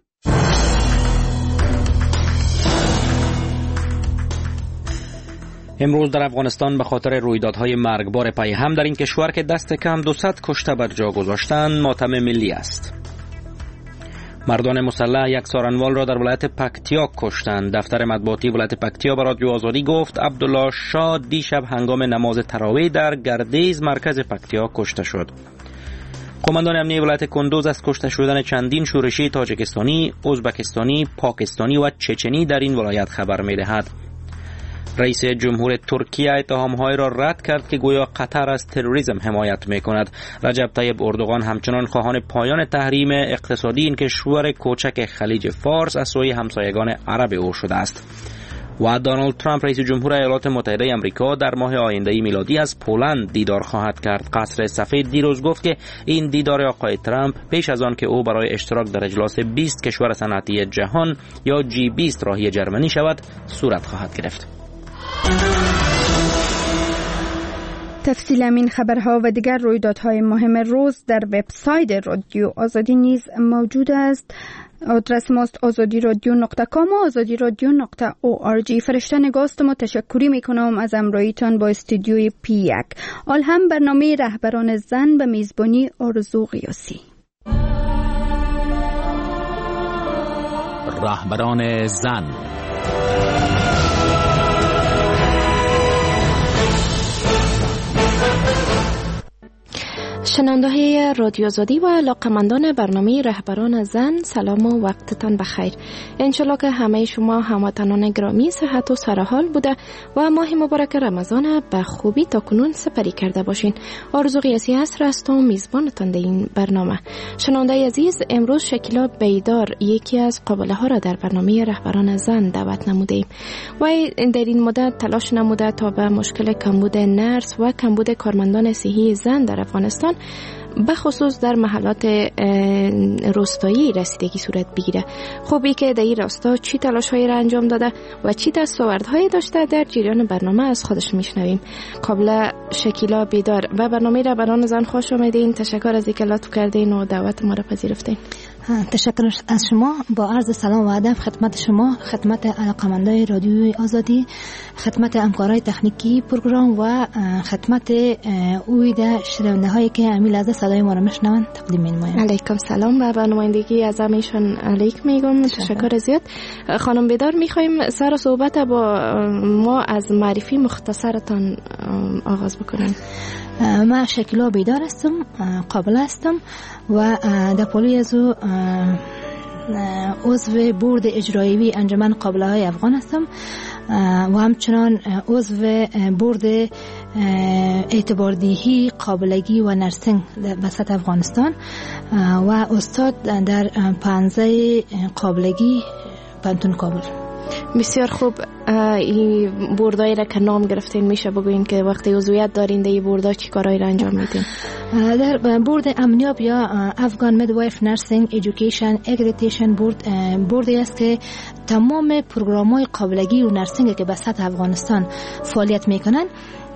Speaker 13: امروز در افغانستان به خاطر رویدادهای مرگبار پای هم در این کشور که دست کم 200 کشته بر جا گذاشتند ماتم ملی است. مردان مسلح یک سارنوال را در ولایت پکتیا کشتند. دفتر مطبوعاتی ولایت پکتیا به رادیو آزادی گفت عبدالله شاه دیشب هنگام نماز تراویح در گردیز مرکز پکتیا کشته شد. قماندان امنیه ولایت کندوز از کشته شدن چندین شورشی تاجیکستانی، ازبکستانی، پاکستانی و چچنی در این ولایت خبر می‌دهد. رئیس جمهور ترکیه اتهام‌های را رد کرد که گویا قطر از تروریسم حمایت می‌کند. رجب طیب اردوغان همچنان خواهان پایان تحریم اقتصادی این کشور کوچک خلیج فارس از سوی همسایگان عرب او شده است. و دونالد ترامپ رئیس جمهور ایالات متحده آمریکا در ماه آینده میلادی از پولند دیدار خواهد کرد. قصر سفید دیروز گفت که این دیدار آقای ترامپ پیش از آن که او برای اشتراک در اجلاس 20 کشور صنعتی جهان یا G20 راهی جرمنی شود صورت خواهد گرفت.
Speaker 2: تفصیل این خبرها و دیگر رویدادهای مهم روز در وبسایت رادیو آزادی نیز موجود است. آدرس ماست azadiradyo.com و azadiradyo.org. فرشته نگاستم و تشکری میکنم از همراهیتان با استودیوی P1. حال هم برنامه رهبران زن به میزبانی آرزو قیاسی.
Speaker 22: رهبران زن.
Speaker 14: شنونده های رادیو آزادی و علاقه‌مندان برنامه رهبران زن، سلام و وقتتان بخیر. انشالله که همه شما هموطنان گرامی صحت و سرحال بوده و ماه مبارک رمضان به خوبی تا کنون سپری کرده باشین. آرزو قیاسی هستم و میزبانتان در این برنامه. شنونده عزیز، امروز شکیلا بیدار یکی از قابله ها را در برنامه رهبران زن دعوت نمودیم و در این مدت تلاش نموده تا به مشکل کمبود نرس و کمبود کارمندان صحی زن در افغانستان بخصوص در محلات روستایی رسیدگی صورت بگیره. خوبی که در این راستا چی تلاش‌هایی را انجام داده و چی دستاوردهایی داشته در جریان برنامه از خودش میشنویم. قبل شکیلا بیدار و برنامه رهبران زن خوش آمدین. تشکر از اینکه لطف کردین و دعوت ما را پذیرفتین.
Speaker 23: تشکر از شما. با عرض سلام و ادب خدمت شما، خدمت علاقه‌مندان رادیوی آزادی، خدمت همکارای تکنیکی پروگرام و خدمت اویده شنونده‌هایی که امیل از صدای ما را میشنوند تقدیم می‌نمایم.
Speaker 14: علیکم سلام و به نمایندگی از همه‌شان علیک میگم. تشکر زیاد. خانم بیدار، می‌خوایم سر صحبت با ما از معرفی مختصرتان آغاز بکنیم.
Speaker 23: من شکیلا بیدار هستم، قابل هستم و در پولی از عضو بورد اجرایی انجمن قابله های افغان هستم و همچنان عضو بورد اعتباردهی قابلگی و نرسنگ در سطح افغانستان و استاد در پانزه قابلگی پانتون کابل.
Speaker 6: بسیار خوب. این بوردایی را که نام گرفتین میشه بگوین که وقتی عضویت دارین در این بوردا چی کارایی را انجام میدین؟
Speaker 23: در بورد امنیاب یا افغان میدوایف نرسینگ ایژوکیشن اکریدیتیشن بوردی است که تمام پروگرام‌های قابلگی و نرسینگ که به سطح افغانستان فعالیت میکنن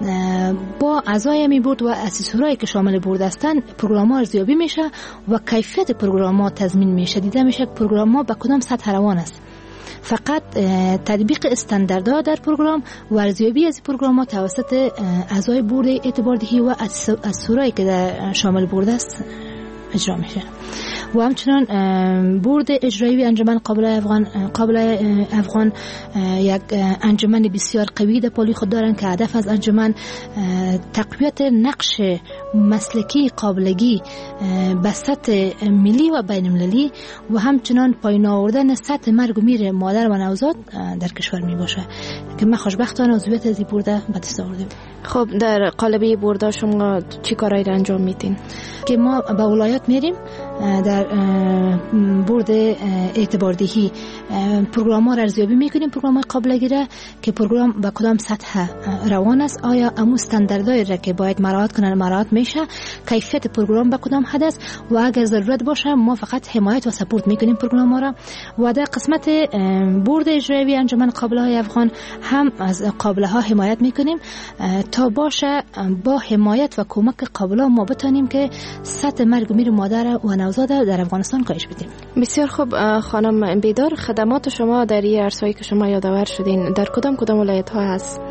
Speaker 23: با اعضای می بورد و اسیسورایی که شامل بورد هستند پروگرام‌ها ارزیابی میشه و کیفیت پروگرام‌ها تضمین میشه. دیده میشه پروگرام‌ها به کدام سطح روان است. فقط تطبیق استانداردها در پروگرام و ارزیابی از پروگرام‌ها توسط اعضای بورد اعتباردهی و اسیسورایی که در شامل بورد است اجرا میشه. و همچنان بورد اجرایی انجمن قابل افغان یک انجمن بسیار قوی در پالی خود دارند که هدف از انجمن تقویت نقش مسلکی قابلگی به سطح ملی و بین المللی و همچنان پایین آوردن سطح مرگ و میر مادر و نوزاد در کشور می باشه که من خوشبختانه عضویت از این بورد به دست آوردیم.
Speaker 6: خب در قالب بورد شما چی کارایی را انجام میدین؟
Speaker 23: که ما به ولایت میریم در بورد اعتباردهی پروگرام‌ها را ارزیابی میکنیم، پروگرام‌های قابلگی را که پروگرام به کدام سطح روان است، آیا امو استانداردهای را که باید مراعات کنن مراعات میشه، کیفیت پروگرام به کدام حد است و اگر ضرورت باشه ما فقط حمایت و سپورت میکنیم پروگرام‌ها را. و در قسمت بورد اجرایی انجمن قابله‌های افغان هم از قابله‌ها حمایت میکنیم تا باشه با حمایت و کمک قابله‌ها ما بتونیم که سطح مرگ و میر مادر و نوزاد در افغانستان کاهش بدیم.
Speaker 6: بسیار خوب. خانم بیدار، خدمات شما در این عرصه‌ای که شما یادآور شدین در کدام ولایت ها هست؟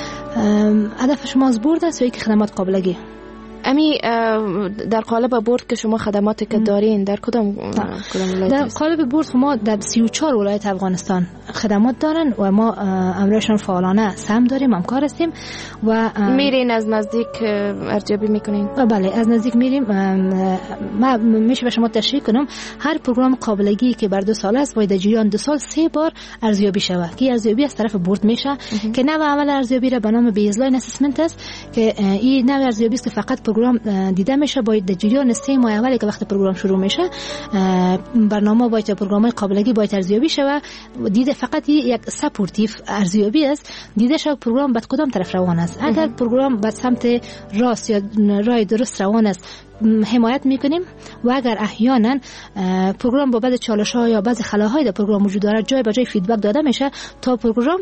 Speaker 23: هدف شما از بورد است یا یک خدمات قابلگی؟
Speaker 6: امی در قالب بورد که شما خدماتی که دارین در کدام ولایت؟
Speaker 23: در قالب بورد ما در 34 ولایت افغانستان خدمات دارن و ما امرشان فعالانه سهم داریم، همکار هستیم و
Speaker 6: میرین از نزدیک ارزیابی میکنین؟
Speaker 23: بله، از نزدیک میریم. ما میشه به شما تشریح کنم هر پروگرام قابلگی که بر 2 سال است باید در جریان 2 سال 3 بار ارزیابی شود که ارزیابی از طرف بورد میشه که نوع اول ارزیابی را به نام بیزلاین اسسمنت است که این نوع ارزیابی است که فقط پروگرام دیده میشه. باید در جریان 3 ماه اولی که وقت پروگرام شروع میشه برنامه باید پروگرام قابلگی باید ارزیابی شه و دیده فقط یک سپورتیو ارزیابی است، دیده شد پروگرام به کدام طرف روان است. اگر پروگرام به سمت راست یا راه درست روان است حمایت میکنیم و اگر احیانا پروگرام با بعض چالش‌ها یا بعض خلاهای در پروگرام وجود داره جای به جای فیدبک داده میشه تا پروگرام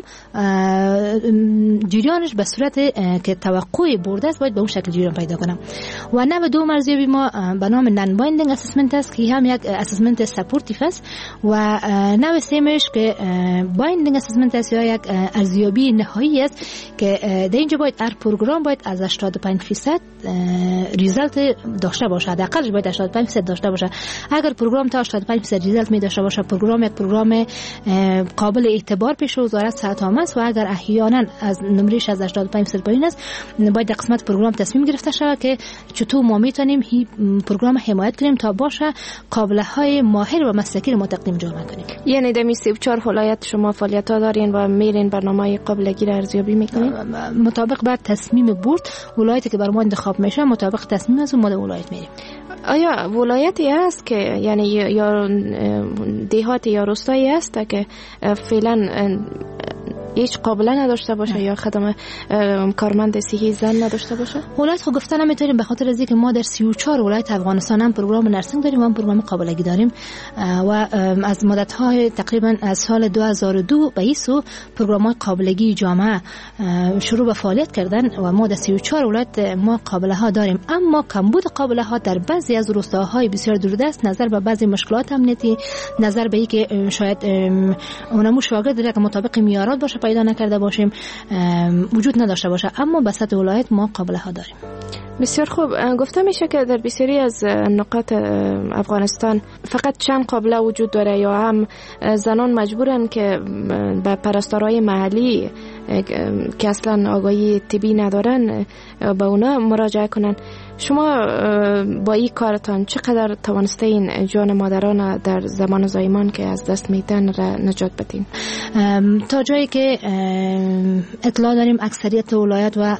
Speaker 23: جریانش به صورت که توقع بورد است باید به اون شکل جریان پیدا کنه. و نوع دوم ارزیابی ما به نام نان بایندینگ اسسمنت است که هم یک اسسمنت سپورتیو است و نوع سومش که بایندینگ اسسمنت است یا یک ارزیابی نهایی است که در اینجا باید هر پروگرام باید از 85% ریزالت داشته باشه، حداقلش باید 85% داشته باشه. اگر پروگرام تا 85% ریزالت می داشته باشه پروگرام یک پروگرام قابل اعتبار پیش وزارت صحت عامه است و اگر احیانا از نمرش از 85% پایین است باید در قسمت پروگرام تصمیم گرفته شود که چطور ما میتونیم این پروگرام حمایت کنیم تا باشه قابل‌های ماهر و مسلکی ما تقدیم جامعه کنیم.
Speaker 6: یعنی در 34 ولایت شما فعالیت‌ها دارین و میرین برنامه‌های قابلگی را ارزیابی میکنین
Speaker 23: مطابق بر تصمیم بورد. ولایتی که بر ما انتخاب میشه مطابق تصمیم از اون ولایت میریم.
Speaker 6: آیا ولایتی هست که یعنی یا دیهاتی یا روستایی هست که فعلا هیچ قابله نداشته باشه یا خدمه کارمند صحی زن نداشته باشه؟
Speaker 23: ولایت خود گفتن نمیتونیم به خاطر از اینکه ما در 34 ولایت افغانستان هم پروگرام نرسینگ داریم و هم پروگرام قابلگی داریم و از مدت‌های تقریبا از سال 2002 به این سو پروگرام‌های قابلگی جامعه شروع به فعالیت کردن و ما در 34 ولایت ما قابله‌ها داریم. اما کمبود قابله‌ها در بعضی از روستاهای بسیار دوردست نظر به بعضی مشکلات امنیتی، نظر به اینکه شاید اونمو شاگرد که مطابق معیارات باشه پیدا نکرده باشیم وجود نداشته باشه، اما به سطح ولایت ما قابله ها داریم.
Speaker 6: بسیار خوب. گفته میشه که در بسیاری از نقاط افغانستان فقط چند قابله وجود داره یا هم زنان مجبورن که به پرستارای محلی که اصلا آگاهی طبی ندارن به اونا مراجعه کنن. شما با این کارتان چقدر توانستین جان مادران در زمان زایمان که از دست میتن را نجات بدین؟
Speaker 23: تا جایی که اطلاع داریم اکثریت ولایت و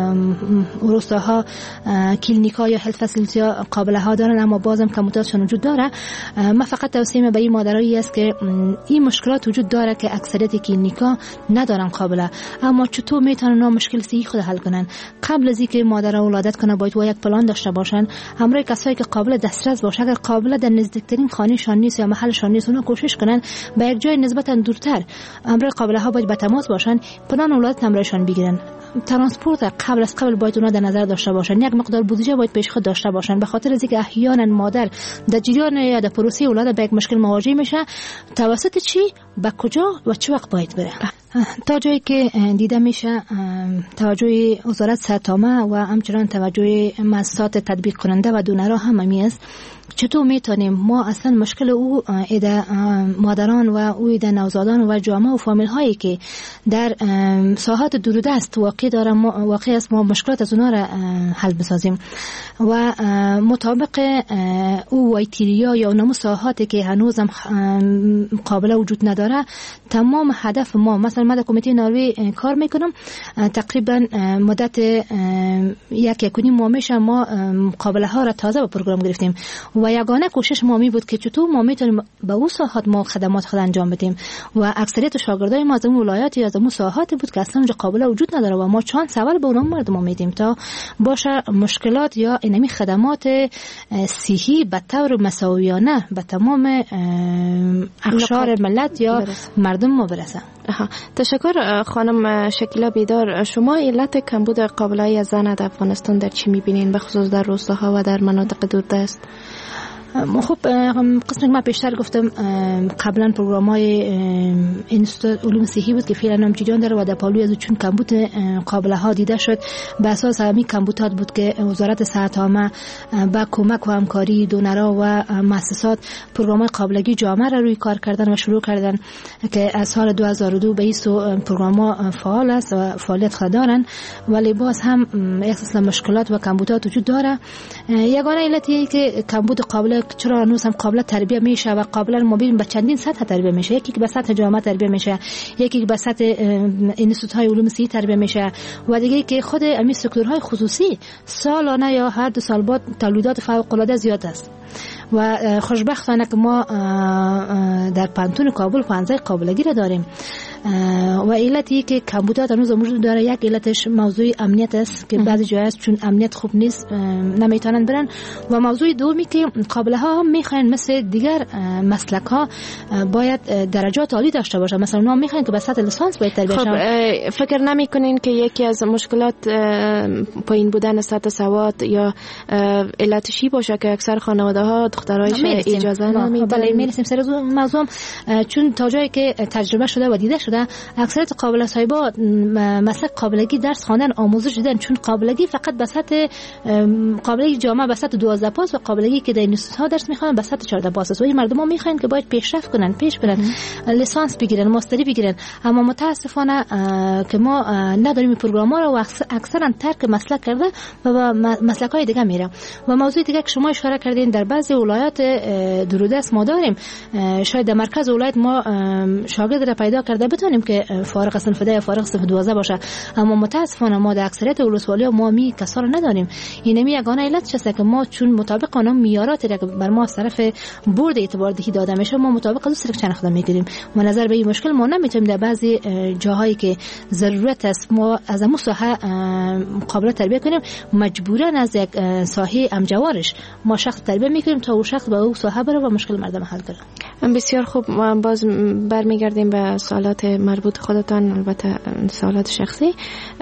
Speaker 23: روستاها کلینیکا یا هلت فسیلیتی ها قابله ها دارن، اما بازم کمبوداتشون وجود داره. من فقط توصیه به این مادرایی است که این مشکلات وجود داره که اکثریت کلینیکا ندارن قابله، اما چطور میتونن مشکل سی خود حل کنن؟ قبل از اینکه مادرها ولادت کنه باید یک پلان داشته باشن، همراه کسایی که قابل دسترس باشه. اگر قابل در نزدیکترین خانه‌شان نیست یا محلشان نیست، اونا کوشش کنن به یک جای نسبتا دورتر همراه قابله ها باید به تماس باشن، پلان ولادت همراهشان بگیرن. ترانسپورت قبل باید اونا در نظر داشته باشن، یک مقدار بودجه باید پیش خود داشته باشن، به خاطر از اینکه احیانا مادر در جریان یا در پروسه ولادت به یک مشکل مواجه میشه. توسط چی، به کجا و چه وقت باید بره؟ تا جایی که دیده میشه توجه وزارت صحت عامه و همچنان توجه مؤسسات تطبیق کننده و دونرها هم است. چطور میتونیم ما اصلا مشکل او ایده مادران و او ایده نوزادان و جامعه و فامیل هایی که در ساحات دوردست واقع است ما مشکلات از اونها را حل بسازیم و مطابق او وایتیریا یا نمو ساحاتی که هنوز هم قابل وجود نداره. تمام هدف ما، مثلا من در کمیته نروژ کار میکنم، تقریبا مدت یک ماه میشه ما قابله ها را تازه به پروگرام گرفتیم و یگانه کوشش ما می بود که چطور ما میتونیم به اون ساحات ما خدمات خود انجام بدیم و اکثریت شاگردای ما از اون ولایات یا از اون ساحات بود که اصلا اونجا قابل وجود نداره و ما چند سوال به اونم مردم میدیم تا باشه مشکلات یا اینمی خدمات صحی به طور مساویانه به تمام اقشار ملت یا مردم ما برسه.
Speaker 6: تشکر خانم شکیلا بیدار. شما علت کمبود قابله‌ای زن در افغانستان در چی میبینین، به خصوص در روستاها و در مناطق دوردست؟
Speaker 23: خب قسمی که من پیشتر گفتم قبلا پروگرام‌های انستیتوت علوم صحی بود که فعلا هم جریان داره و در پالوی از چون کمبود قابله ها دیده شد. به اساس همین کمبودات بود که وزارت صحت عامه با کمک و همکاری دونرها و مؤسسات پروگرام قابلگی جامعه را روی کار کردن و شروع کردن که از سال 2002 به این پروگرام فعال است و فعالیت خود دارن، ولی باز هم احساس مشکلات و کمبودات وجود داره. یگانه علتی که کمبود قابله چرا هنوز هم قابل تربیه میشه و قابل ما ببینیم به چندین سطح تربیه میشه، یکی که به سطح جامعه تربیه میشه، یکی که به سطح انستیتوت های علوم صحی تربیه میشه و دیگه که خود امی سکتورهای خصوصی سالانه یا هر 2 سال بعد تولیدات فوق العاده زیاد است و خوشبختانه که ما در پانتون کابل 15 قابلگی را داریم و علتی که کمبودات هنوز موجود داره، یک علتش موضوع امنیت است که بعضی جاها چون امنیت خوب نیست نمیتونن برن و موضوع دومی که قابله ها هم میخواین مثل دیگر مسلک ها باید درجات عالی داشته باشه، مثلا اونا میخواین که به سطح لیسانس باید تربیت شن.
Speaker 6: فکر نمیکنین که یکی از مشکلات پایین بودن سطح سواد یا علتشی باشه که اکثر خانواده ها دخترایش اجازه نمیدن؟
Speaker 23: بله میرسیم سر موضوع، چون تا جایی که تجربه شده و دیده شده اکثریت قابله صاحبا مسلک قابلگی درس خواندن آموزش دیدن، چون قابلگی فقط به سطح قابلگی جامعه به سطح 12 پاس و قابلگی که در انستیتوت ها درس میخوان به سطح 14 پاس است و این مردم ها میخوان که باید پیشرفت کنن، پیش برن، لیسانس بگیرن، ماستری بگیرن، اما متاسفانه که ما نداریم پروگرام ها رو و اکثرا ترک مسلک کرده و مسلک های دیگه میره. و موضوع دیگه که شما اشاره کردین در بعضی ولایات دوردست ما داریم، شاید در مرکز ولایت ما شاگرد را پیدا کرده بتونیم که فارغ صنف 10 یا فارغ صنف 12 باشه، اما متاسفانه ما در اکثریت ولسوالی ما می کسا رو نداریم. اینمی یگانه علت چیه که ما چون مطابق اون معیارات که بر ما از طرف بورد اعتبار دهی داده میشه ما مطابق از سلکشن خود میگیریم و نظر به این مشکل ما نمیتونیم در بعضی جاهایی که ضرورت است ما از اون ساحه قابل تربیت کنیم، مجبورا از یک ساحه امجوارش ما شخص تربیت میکنیم تا اون شخص به اون ساحه بره و مشکل مردم حل کنه.
Speaker 6: بسیار خوب، باز برمیگردیم به سوالات مربوط خودتان، البته سوالات شخصی.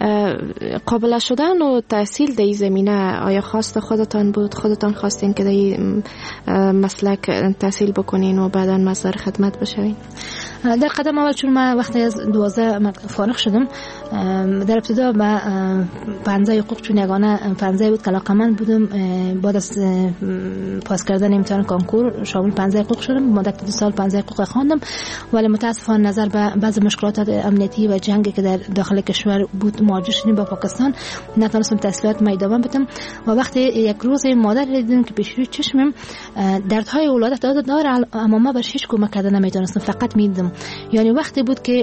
Speaker 6: قابل شدن و تحصیل در این زمینه آیا خواست خودتان بود؟ خودتان خواستین که در این مسلک تحصیل بکنین و بعدا مصدر خدمت بشوین؟
Speaker 23: در قدم اول چون من وقتی از 12 فارغ شدم در ابتدا به پنزه حقوق چون یگانه پنزه بود که علاقمند بودم بعد از پاس کردن امتحان کنکور شامل پنزه حقوق شدم مدت 2 سال پنزه حقوق خواندم ولی متاسفانه نظر به بعض مشکلات امنیتی و جنگی که در داخل کشور بود مواجه شدیم با پاکستان نتونستم تحصیلات ادامه بدم و وقتی یک روز مادر دیدم که پیش روی چشمم دردهای ولادت داره اما ما برش هیچ کمک کردن نمیتونستم فقط میدیدم یعنی وقتی بود که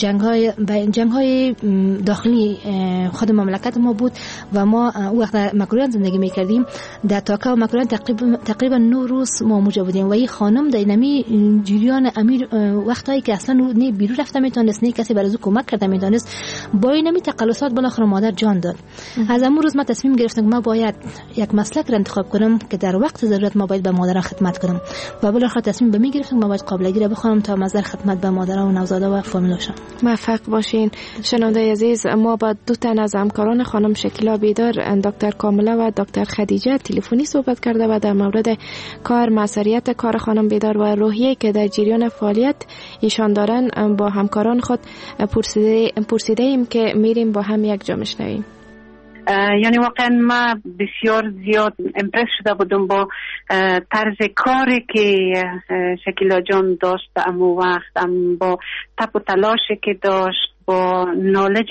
Speaker 23: جنگ‌های داخلی خود مملکت ما بود و ما وقت در مکروان زندگی میکردیم در تاکا و مکروان تقریبا 9 روز ما موجود بودیم و این خانم در نمی جریان امیر وقتایی که اصلا نه بیرون رفته میتونست نه کسی برای کمک کرده میتونست با این نمی تقلصات بالاخره مادر جان داد. از اون روز ما تصمیم گرفتم ما باید یک مسلک را انتخاب کنم که در وقت ضرورت ما باید به مادران خدمت کنم و بالاخره تصمیم به می گرفتم ما باید قابلگی را بخونم تا مصدر خدمت به مادران و نوزاده و فامیلشان.
Speaker 6: موفق باشین. شنونده عزیز ما با 2 تن از همکاران خانم شکیلا بیدار دکتر کامله و دکتر خدیجه تلفنی صحبت کرده و در مورد کار مسئولیت کار خانم بیدار و روحیه که در جریان فعالیت ایشان دارن با همکاران خود پرسیده ایم که میریم با هم یک جا میشنویم.
Speaker 9: یعنی واقعا ما بسیار زیاد امپرس شده بودم با طرز کاری که شکیلا جان داشت امو وقت با تپ و تلاشی که داشت با نالج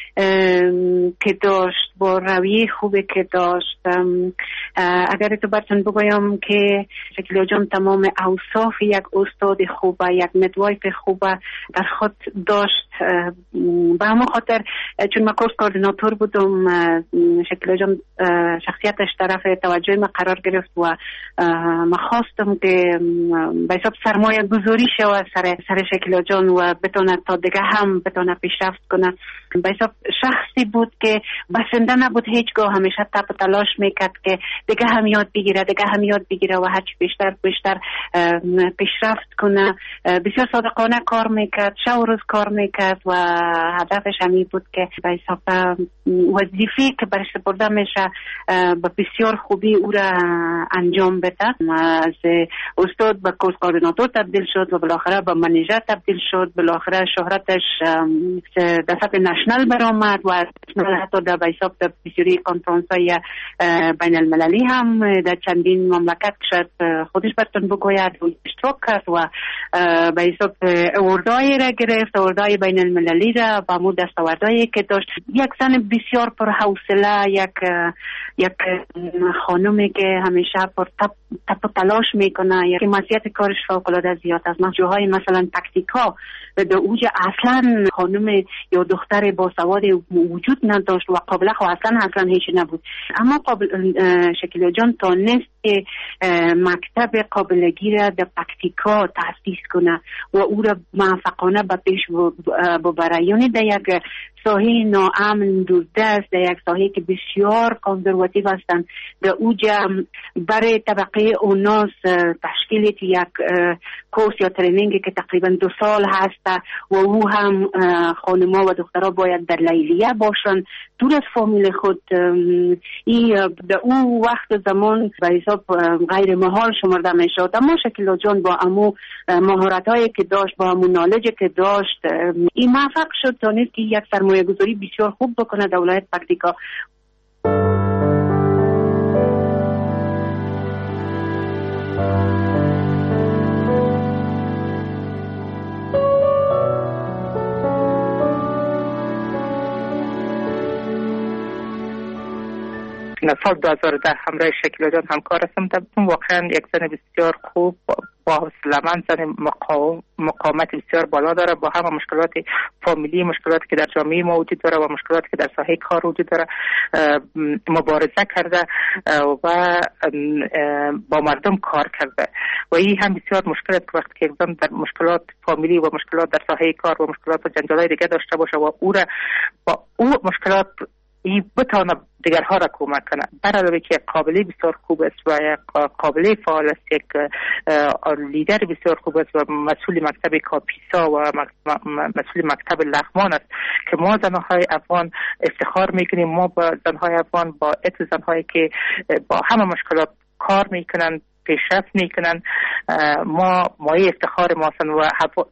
Speaker 9: که داشت با رویه خوبی که داشت اگر تو براتون بگویم که شکیلا جان تمام اوصاف یک استاد خوب یک مدوایف خوب در خود داشت به همون خاطر چون من کورس کوردیناتور بودم شکیلا جان شخصیتش طرف توجه من قرار گرفت و من خواستم که به حساب سرمایه گذاری شود سر شکیلا جان و بتونه تا دیگه هم بتونه پیشرفت کنه. به حساب شخصی بود که بسنده نبود هیچگاه همیشه تپ و تلاش میکرد که دیگه هم یاد بگیره و هرچی بیشتر پیشرفت کنه. بسیار صادقانه کار میکرد شب و روز کار میکرد و هدفش همین بود که به حساب وظیفه‌ای که برش سپرده میشه با بسیار خوبی او را انجام بده. از استاد به کورس کوردیناتور تبدیل شد و بالاخره به منیجر تبدیل شد. بالاخره شهرتش در سطح نشنال برآمد و حتی در حساب در بسیاری کنفرانس‌های بین المللی هم در چندین مملکت شد خودش براتون بگوید و اشتراک کرد و به حساب اوردای را گرفت اوردای بین المللی را با مو دستاوردهایی که داشت. یک زن بسیار پر حوصله یک خانومی که همیشه پر تپ و تلاش میکنه. یک مسئولیت کارش فوق‌العاده زیاد است. جاهای مثلا تاکتیکا به اوج اصلا خانم یا دختر با سواد وجود نداشت و قابله خو اصلا هیچ نبود. اما شکیلا جان تانست که مکتب قابلگی را در پکتیکا تأسیس کنه و او را موفقانه به پیش ببره. یعنی در یک ساحه ناامن دوردست در یک ساحه که بسیار کانزرواتیو هستند در اوج برای طبقه اوناس تشکیل یک کورس یا ترینینگی که تقریبا 2 سال هست و او هم خانم‌ها و دخترها باید در لیلیه باشن دور از فامیل خود. این در اون وقت زمان به حساب غیر محال شمرده میشد. اما شکیلا جان با امو مهارت‌هایی که داشت با امو نالجی که داشت این موفق شد تانست که یک سرمایه گذاری بسیار خوب بکنه در ولایت پکتیکا.
Speaker 10: سال 2010 همراه شکیلا جان همکار هستم. واقعا یک زن بسیار خوب با حوصله‌مند، زن مقاومت بسیار بالا داره با همه مشکلات فامیلی، مشکلاتی که در جامعه ما وجود داره و مشکلاتی که در ساحه کار وجود داره مبارزه کرده و با مردم کار کرده و این هم بسیار مشکل است که وقتی که اقدام در مشکلات فامیلی و مشکلات در ساحه کار و مشکلات و جنجال‌های دیگه داشته باشه و او را با او مشکلات ای بتونه دیگرها را کمک کنه. در علاوه که قابلی بسیار خوب است و یک قابلی فعال است، یک لیدر بسیار خوب است و مسئول مکتب کاپیسا و مسئول مکتب لغمان است که ما زنهای افغان افتخار میکنیم. ما با زنهای افغان با زنهایی که با همه مشکلات کار میکنن، پیشرفت میکنن، ما مایه افتخار ما هستند و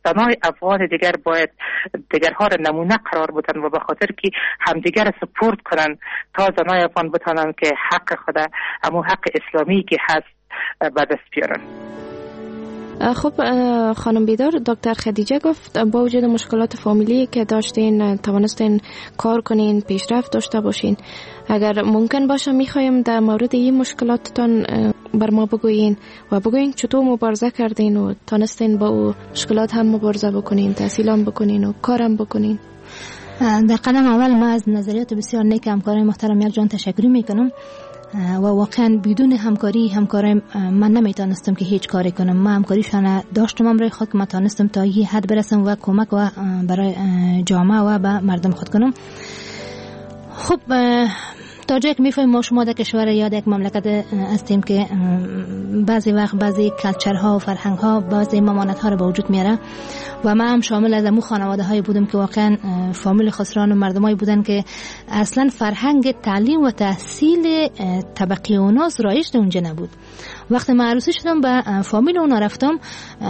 Speaker 10: زنای افغان دیگر باید دیگرها را نمونه قرار بدن و به خاطر که همدیگر را سپورت کنن تا زنای افغان بتانن که حق خود همون حق اسلامی که هست به دست بیارن.
Speaker 6: خب خانم بیدار، دکتر خدیجه گفت با وجود مشکلات فامیلی که داشتین توانستین کار کنین، پیشرفت داشته باشین. اگر ممکن باشه میخوایم در مورد این مشکلاتتان بر ما بگویین و بگویین چطور مبارزه کردین و تانستین با او مشکلات هم مبارزه بکنین، تحصیلام بکنین و کارم بکنین.
Speaker 23: در قدم اول ما از نظریات بسیار نیک همکارای محترم یک جان تشکر میکنم و واقعا بدون همکاری من نمیتونستم که هیچ کاری کنم. من همکاریشان داشتم امروز خود که من تونستم تا یه حد برسم و کمک و برای جامعه و به مردم خود کنم. خب تا جایی که میفهمیم ما شما در کشور یا در یک مملکت هستیم که بعضی وقت بعضی کلچرها و فرهنگها بعضی ممانتها رو به وجود میاره و من هم شامل از امو خانواده های بودم که واقعا فامیل خسران و مردمایی بودن که اصلا فرهنگ تعلیم و تحصیل طبقی اوناس رایج اونجا نبود. وقتی من عروسی شدم به فامیل اونا رفتم،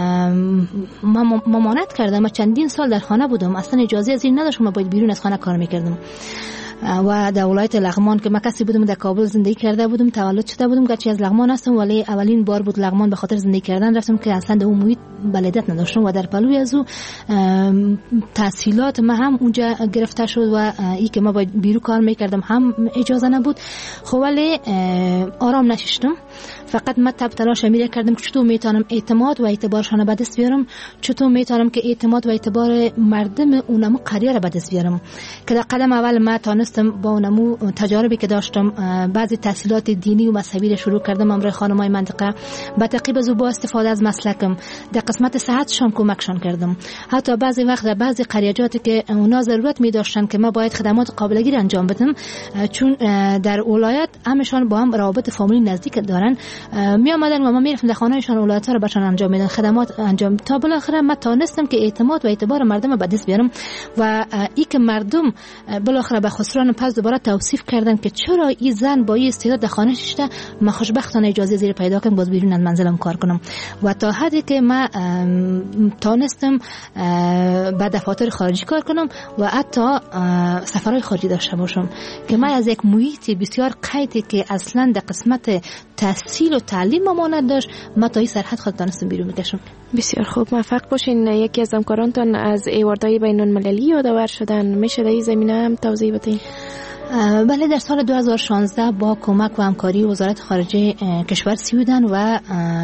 Speaker 23: ممانت کردم. من چندین سال در خانه بودم، اصلا اجازه از این نداشتم، من باید بیرون از خانه کار میکردم. و در ولایت لغمان که من کسی بودم در کابل زندگی کرده بودم، تولد شده بودم، گرچه از لغمان هستم ولی اولین بار بود لغمان به خاطر زندگی کردن رفتم که اصلا در اون محیط بلدیت نداشتم و در پلوی از او تحصیلات من هم اونجا گرفته شد و ای که من باید بیرون کار میکردم هم اجازه نبود. خب ولی آرام نشستم، فقط من تلاش میره کردم که چطور میتونم اعتماد و اعتبارشان به دست بیارم، چطور میتونم که اعتماد و اعتبار مردم اونمو قریه رو به دست بیارم. که در قدم اول من تونستم با اونمو تجاربی که داشتم بعضی تحصیلات دینی و مذهبی رو شروع کردم امروز خانمای منطقه با تعقیب از با استفاده از مسلکم در قسمت صحتشان کمکشان کردم. حتی بعضی وقت در بعضی قریاجاتی که اونا ضرورت می داشتن که ما باید خدمات قابل گیر انجام بدم، چون در ولایت همشان با هم روابط فامیلی نزدیک دارن، می آمدن و ما می رفتیم در خانه‌شان ولایت‌ها رو برشان انجام میدن، خدمات انجام. تا بالاخره من تونستم که اعتماد و اعتبار مردم رو به دست بیارم و ای که مردم بالاخره به خسران پس دوباره توصیف کردن که چرا این زن با این استعداد در خانه شده، من خوشبختانه اجازه زیر پیدا کردم باز بیرون از منزلم کار کنم و تا حدی که من تونستم به دفاتر خارجی کار کنم و حتی سفرهای خارجی داشته باشم که من از یک محیط بسیار قیدی که اصلا در قسمت تحصیل و تعلیم ممانعت داشت، من تا این سرحد خود تونستم بیرون بکشم.
Speaker 6: بسیار خوب، موفق باشین. یکی از همکارانتان از ایواردهای بین المللی یادآور شدن، میشه در این زمینه هم توضیح بدین؟
Speaker 23: بله، در سال 2016 با کمک و همکاری وزارت خارجه کشور سویدن و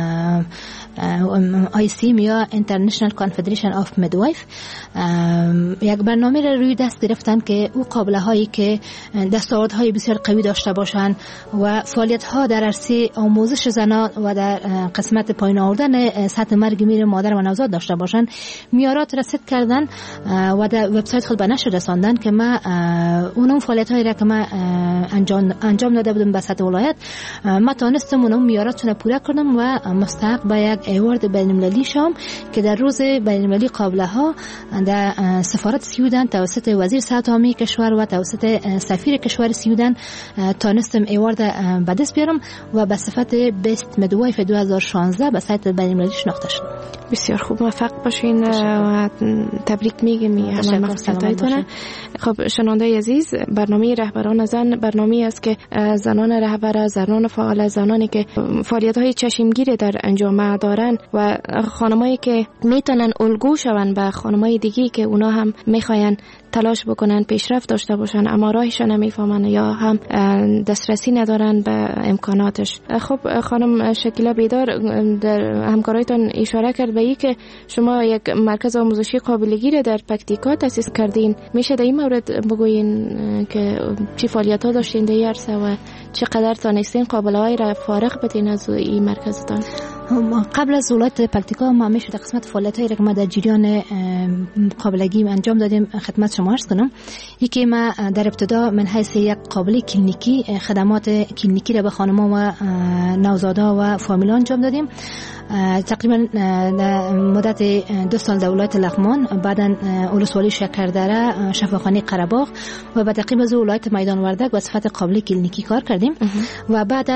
Speaker 23: ICM یا International Confederation of Midwife یک برنامه را روی دست گرفتن که او قابله هایی که دستاوردهای بسیار قوی داشته باشند و فعالیت ها در عرصه آموزش زنان و در قسمت پایین آوردن سطح مرگ میر مادر و نوزاد داشته باشند میارات رسید کردن و در وبسایت خود به نشر رساندن که ما اونم فعالیت هایی را که ما انجام داده بودم به سطح ولایت ما تونستم اونم میاراتشون پوره کردم و مستحق به یک ایوارد بین‌المللی شام که در روز بین‌المللی قابله ها در سفارت سویدن توسط وزیر صحت عامه کشور و توسط سفیر کشور سویدن تونستم ایوارد به دست بیارم و به صفت بیست میدوایف 2016 به سایت بین‌المللی شناخته شدم.
Speaker 6: بسیار خوب، موفق باشین و تبریک میگم همه مقصدهایتونه. خب شنونده عزیز، برنامه رهبران زن برنامه است که زنان رهبر، زنان فعال، زنانی که فعالیت‌های چشمگیر در جامعه دارن و خانمایی که میتونن الگو شون به خانمای دیگه که اونا هم میخواین تلاش بکنن پیشرفت داشته باشن اما راهش نمیفهمن یا هم دسترسی ندارن به امکاناتش. خب خانم شکیلا بیدار در همکارایتان اشاره کرد به این که شما یک مرکز آموزشی قابلگیر در پکتیکا تأسیس کردین. میشه در این مورد بگوین که چه فعالیت‌ها داشتین در عرصه و چقدر تونستین قابله‌های را فارغ بدین از این مرکزتان؟
Speaker 23: قبل از ولایت پکتیکا ما همیشه در قسمت فعالیت‌هایی که ما در جریان قابلگی انجام دادیم خدمت شما عرض کنم. یکی ما در ابتدا من حیث یک قابل کلینیکی خدمات کلینیکی را به خانم‌ها و نوزادها و فامیلان انجام دادیم. تقریبا مدت 2 سال در ولایت لغمان، بعدا ولسوالی شکردره، شفاخانه قره‌باغ و به تقریبا از ولایت میدان وردک به صفت قابل کلینیکی کار کردیم و بعدا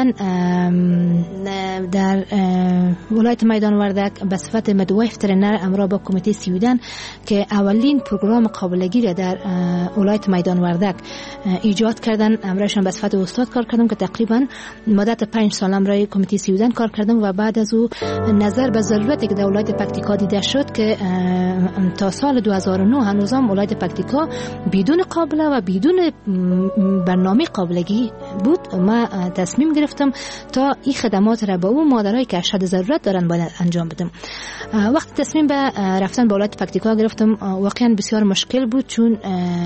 Speaker 23: در ولایت میدان وردک به صفت مدوایف ترینر امرا با کمیته سویدن که اولین پروگرام قابلگی را در ولایت میدان وردک ایجاد کردن، امرایشان به صفت استاد کار کردم که تقریبا مدت 5 سال امرای کمیته سویدن کار کردم و بعد از او نظر به ضرورتی که در ولایت پکتیکا دیده شد که تا سال 2009 هنوزم ولایت پکتیکا بدون قابله و بدون برنامه قابلگی بود. ما تصمیم گرفتم تا این خدمات را به اون مادرایی که اشد ضرورت دارن باید انجام بدم. وقتی تصمیم به رفتن به ولایت پکتیکا گرفتم واقعا بسیار مشکل بود، چون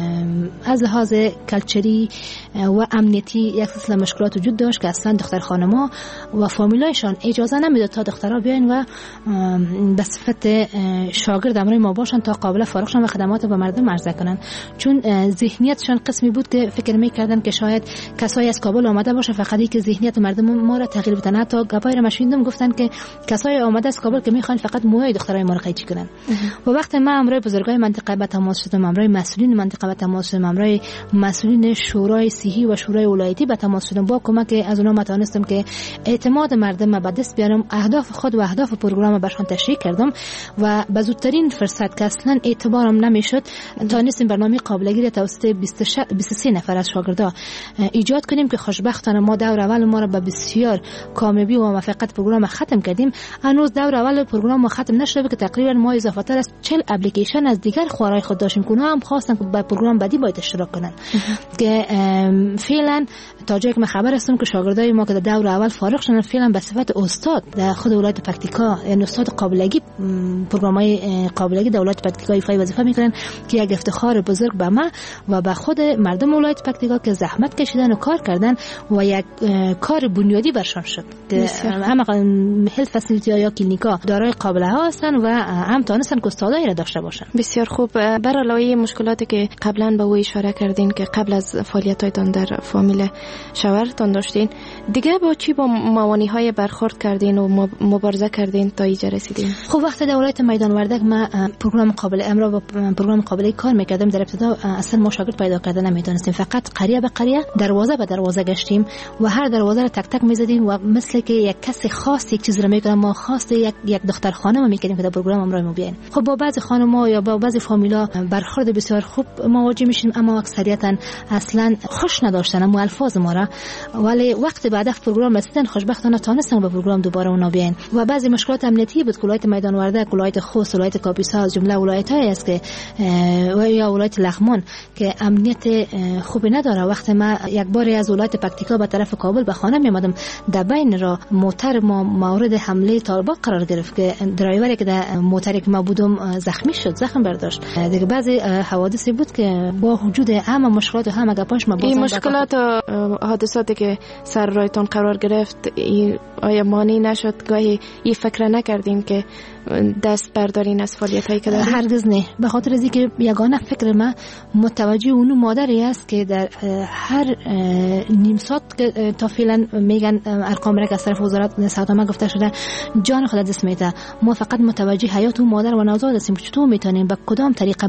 Speaker 23: از لحاظ کلچری و امنیتی یک سلسله مشکلات وجود داشت که اصلا دختر خانم‌ها و فامیلایشان اجازه نمیداد تا دخترها بیاین و به صفت شاگرد امروی ما باشن تا قابل فارغ شن و خدمات به مردم عرضه کنن، چون ذهنیتشان قسمی بود که فکر می‌کردن که شاید کسایی از کابل آمده باشه فقط که ذهنیت مردم ما را تغییر بدن. حتی گپای را مشویندم گفتن که کسایی آمده از کابل که میخوان فقط موهای دخترای ما را قیچی کنن. و وقتی ما امروی بزرگای منطقه به تماس شدم، امروی مسئولین منطقه به تماس شدم، امروی مسئولین شورای صحی و شورای ولایتی به تماس شدم، با کمک از اونها توانستم که اعتماد مردم به دست بیارم، اهداف خود و اهداف پروگرام برشان تشریح کردم و به زودترین فرصت که اصلا اعتبارم نمیشد توانستیم برنامه قابلگی را توسط 23 نفر از شاگردا ایجاد کنیم که خوشبختانه ما دور اول ما را به بسیار کامیابی و موفقیت پروگرام ختم کردیم. هنوز دور اول پروگرام ما ختم نشده که تقریبا ما اضافه تر از 40 اپلیکیشن از دیگر خوارای خود داشتیم که اونها هم خواستن که با پروگرام بعدی باید اشتراک کنن که فعلا تا جایی که من خبر هستم که شاگردای ما که در دور اول فارغ شدن فعلا به صفت استاد در خود ولایت پکتیکا، یعنی استاد قابلگی، پروگرام‌های قابلگی در ولایت پکتیکا ایفای وظیفه میکنن که یک افتخار بزرگ به ما و به خود مردم ولایت پکتیکا که زحمت کشیدن و کار کردن و یک کار بنیادی برشان شد که هم هلت فسیلیتی یا کلینیکا دارای قابله ها هستن و هم تونستن که استادایی را داشته باشن.
Speaker 6: بسیار خوب. بر علاوه مشکلاتی که قبلا به او اشاره کردین که قبل از فعالیت‌هایتان در فامیل شوهرتان داشتین، دیگه با چی با موانع‌های برخورد کردین و مبارزه کردین تا اینجا رسیدین؟
Speaker 23: خب وقتی در ولایت میدان وردک ما پروگرام قابل امرا با پروگرام قابلی کار میکردم، در ابتدا اصلا ما شاگرد پیدا کردن نمیتونستیم، فقط قریه به قریه، دروازه به دروازه گشتیم و هر دروازه رو تک تک میزدیم و مثل که یک کسی خاص یک چیز رو میکنه ما خواست یک دختر خانم میکنیم که در پروگرام امرا ما بیاین. خب با بعضی خانم‌ها یا با بعضی فامیلا برخورد بسیار خوب مواجه میشیم، اما اکثریتا اصلا خوش نداشتن مو الفاظ ما را، ولی وقتی بعد از پروگرام رسیدن خوشبختانه تونستن به پروگرام دوباره اونا بیاین. و بعضی مشکلات امنیتی بود که ولایت میدان وردک، ولایت خوست، ولایت کاپیسا از جمله ولایت‌هایی است که و یا ولایت لغمان که امنیت خوبی نداره. وقتی ما یک باری از ولایت پکتیکا به طرف کابل به خانه میامدم، در بین را موتر ما مورد حمله طالبان قرار گرفت که درایوری که در موتری که ما بودم زخمی شد، زخم برداشت. دیگه بعضی حوادثی بود که با وجود همه مشکلات و همه گپاش ما
Speaker 6: این مشکلات و حادثاتی که سر رایتون قرار گرفت آیا مانع نشد؟ گاهی این فکر نکردین که دست بردارین از فعالیتایی که دارین؟
Speaker 23: هرگز نه، به خاطر از اینکه یگانه فکر من متوجه اون مادری است که در هر نیم ساعت تا فعلا میگن ارقام را که از طرف وزارت صحت ما گفته شده جان خود دست میده، ما فقط متوجه حیات اون مادر و نوزاد هستیم که چطور میتونیم به کدام طریقه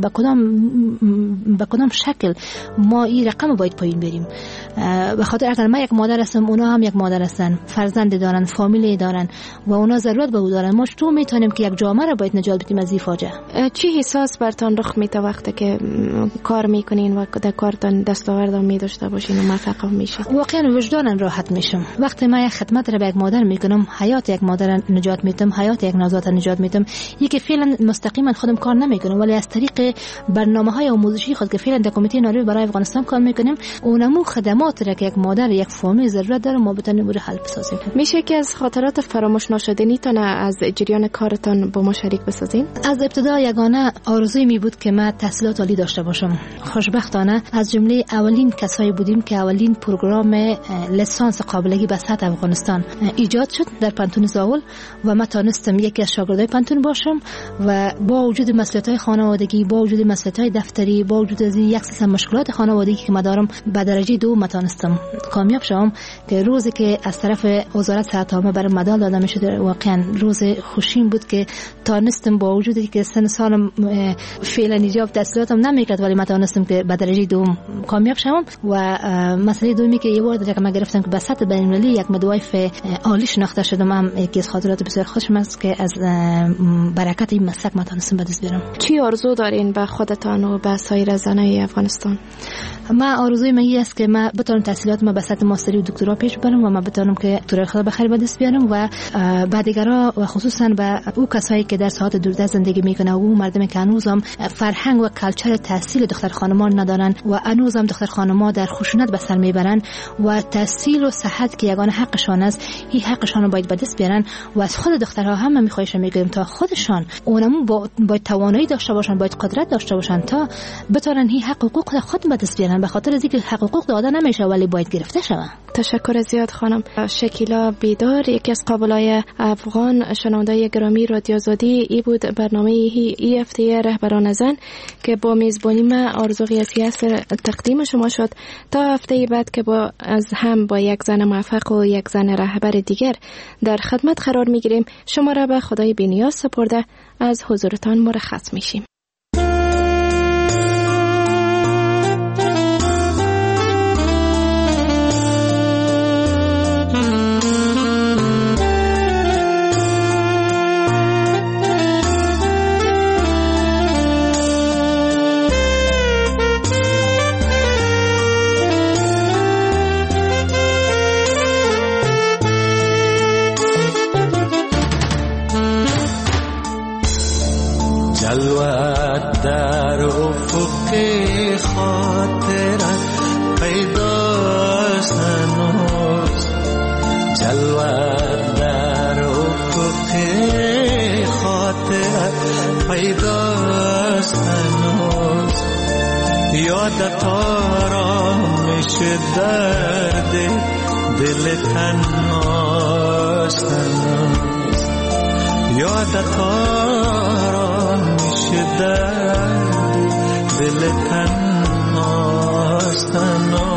Speaker 23: به کدام شکل ما این رقم باید پایین بریم. به خاطر اصلا ما یک مادر هستم، اونا هم یک مادر هستن، فرزند دارن، فامیلی دارن و اونا ضرورت به او دارن. ما چطور میتونیم که یک جامعه را باید نجات بدیم از این فاجعه؟
Speaker 6: چه احساس برتان رخ میده وقتی که کار میکنین و در کارتان دستاورد می داشته باشین و موفق میشین؟
Speaker 23: واقعا وجدانم راحت میشم وقتی ما یک خدمت را به یک مادر میکنم، حیات یک مادر نجات میدم، حیات یک نوزاد نجات میدم. یکی فعلا مستقیما خودم کار نمیکنم، ولی از طریق برنامه‌های آموزشی خود که فعلا در کمیته ناروی برای افغانستان کار میکنیم، اونمو خدمات را که یک مادر یک فامیل ضرورت داره ما بتونیم برای حل بسازیم.
Speaker 6: میشه که از خاطرات فراموش نشدنیتان از جریان کارتان با ما شریک بسازین؟
Speaker 23: از ابتدا یگانه آرزوی می بود که من تحصیلات عالی داشته باشم. خوشبختانه از جمله اولین کسایی بودیم که اولین پروگرام لیسانس قابلگی به سطح افغانستان ایجاد شد در پانتون زاول و ما تونستم یکی از شاگردای پانتون باشم و با وجود مسئولیت‌های خانوادگی، با وجود مسئولیت‌های دفتری، با وجود از یک سلسله مشکلات خانوادگی که ما دارم، به درجه 2 متانستم کامیاب شدم که روزی که از طرف وزارت صحت عامه برام مدال داده میشد واقعا روز خوشیم بود که تانستم با وجودی که سن سالم فعلا ایجاب تحصیلاتم نمیکرد ولی متانستم که به درجه 2 کامیاب شدم. و مسئله دومی که یه بار دیگه ما گرفتم که به سطح بین‌المللی یک مدوایف عالی شناخته شدم، هم یکی از خاطرات بسیار خوشم است که از برکت این مسلک متانستم به دست بیارم.
Speaker 6: چی آرزو دارین به خودتان و به سایر زنای افغانستان؟
Speaker 23: ما آرزوی من است که ما بتونم تحصیلاتم به سطح ماستری و دکترا پیش ببرم و ما بتونم که دکترای خود بخیر به دست بیارم و بعد دیگرا و خصوصا به او کسایی که در ساحات دوردست زندگی میکنه و او مردمی که هنوزم فرهنگ و کلچر تحصیل دختر خانمان ندارن و هنوزم دختر خانما در خشونت به سر میبرن و تحصیل و صحت که یگانه حقشان است، این حقشان رو باید به دست بیارن و از خود دخترها هم میخواهیم میگیم تا خودشان اونمون باید توانایی داشته باشن، باید قدرت داشته باشن تا بتونن این حقوق خود به دست بیارن، به خاطر از اینکه حقوق داده نمیشه ولی باید گرفته شود.
Speaker 6: تشکر زیاد خانم. شکیلا بیدار، یکی از قابلای افغان، شنونده گرامی رادیو آزادی، ای بود برنامه ای هفته رهبران زن که با میزبانی ما آرزو قیاسی است تقدیم شما شد. تا هفته بعد که با یک زن موفق و یک زن رهبر دیگر در خدمت قرار میگیریم، شما را به خدای بی‌نیاز سپرده از حضورتان مرخص میشیم.
Speaker 3: جلوت در افق خاطرت پیداست هنوز، جلوت در افق خاطرت پیداست هنوز، یادت آرامش درد دل تنهاست هنوز، یادت آرامش درد دل تنهاست هنوز.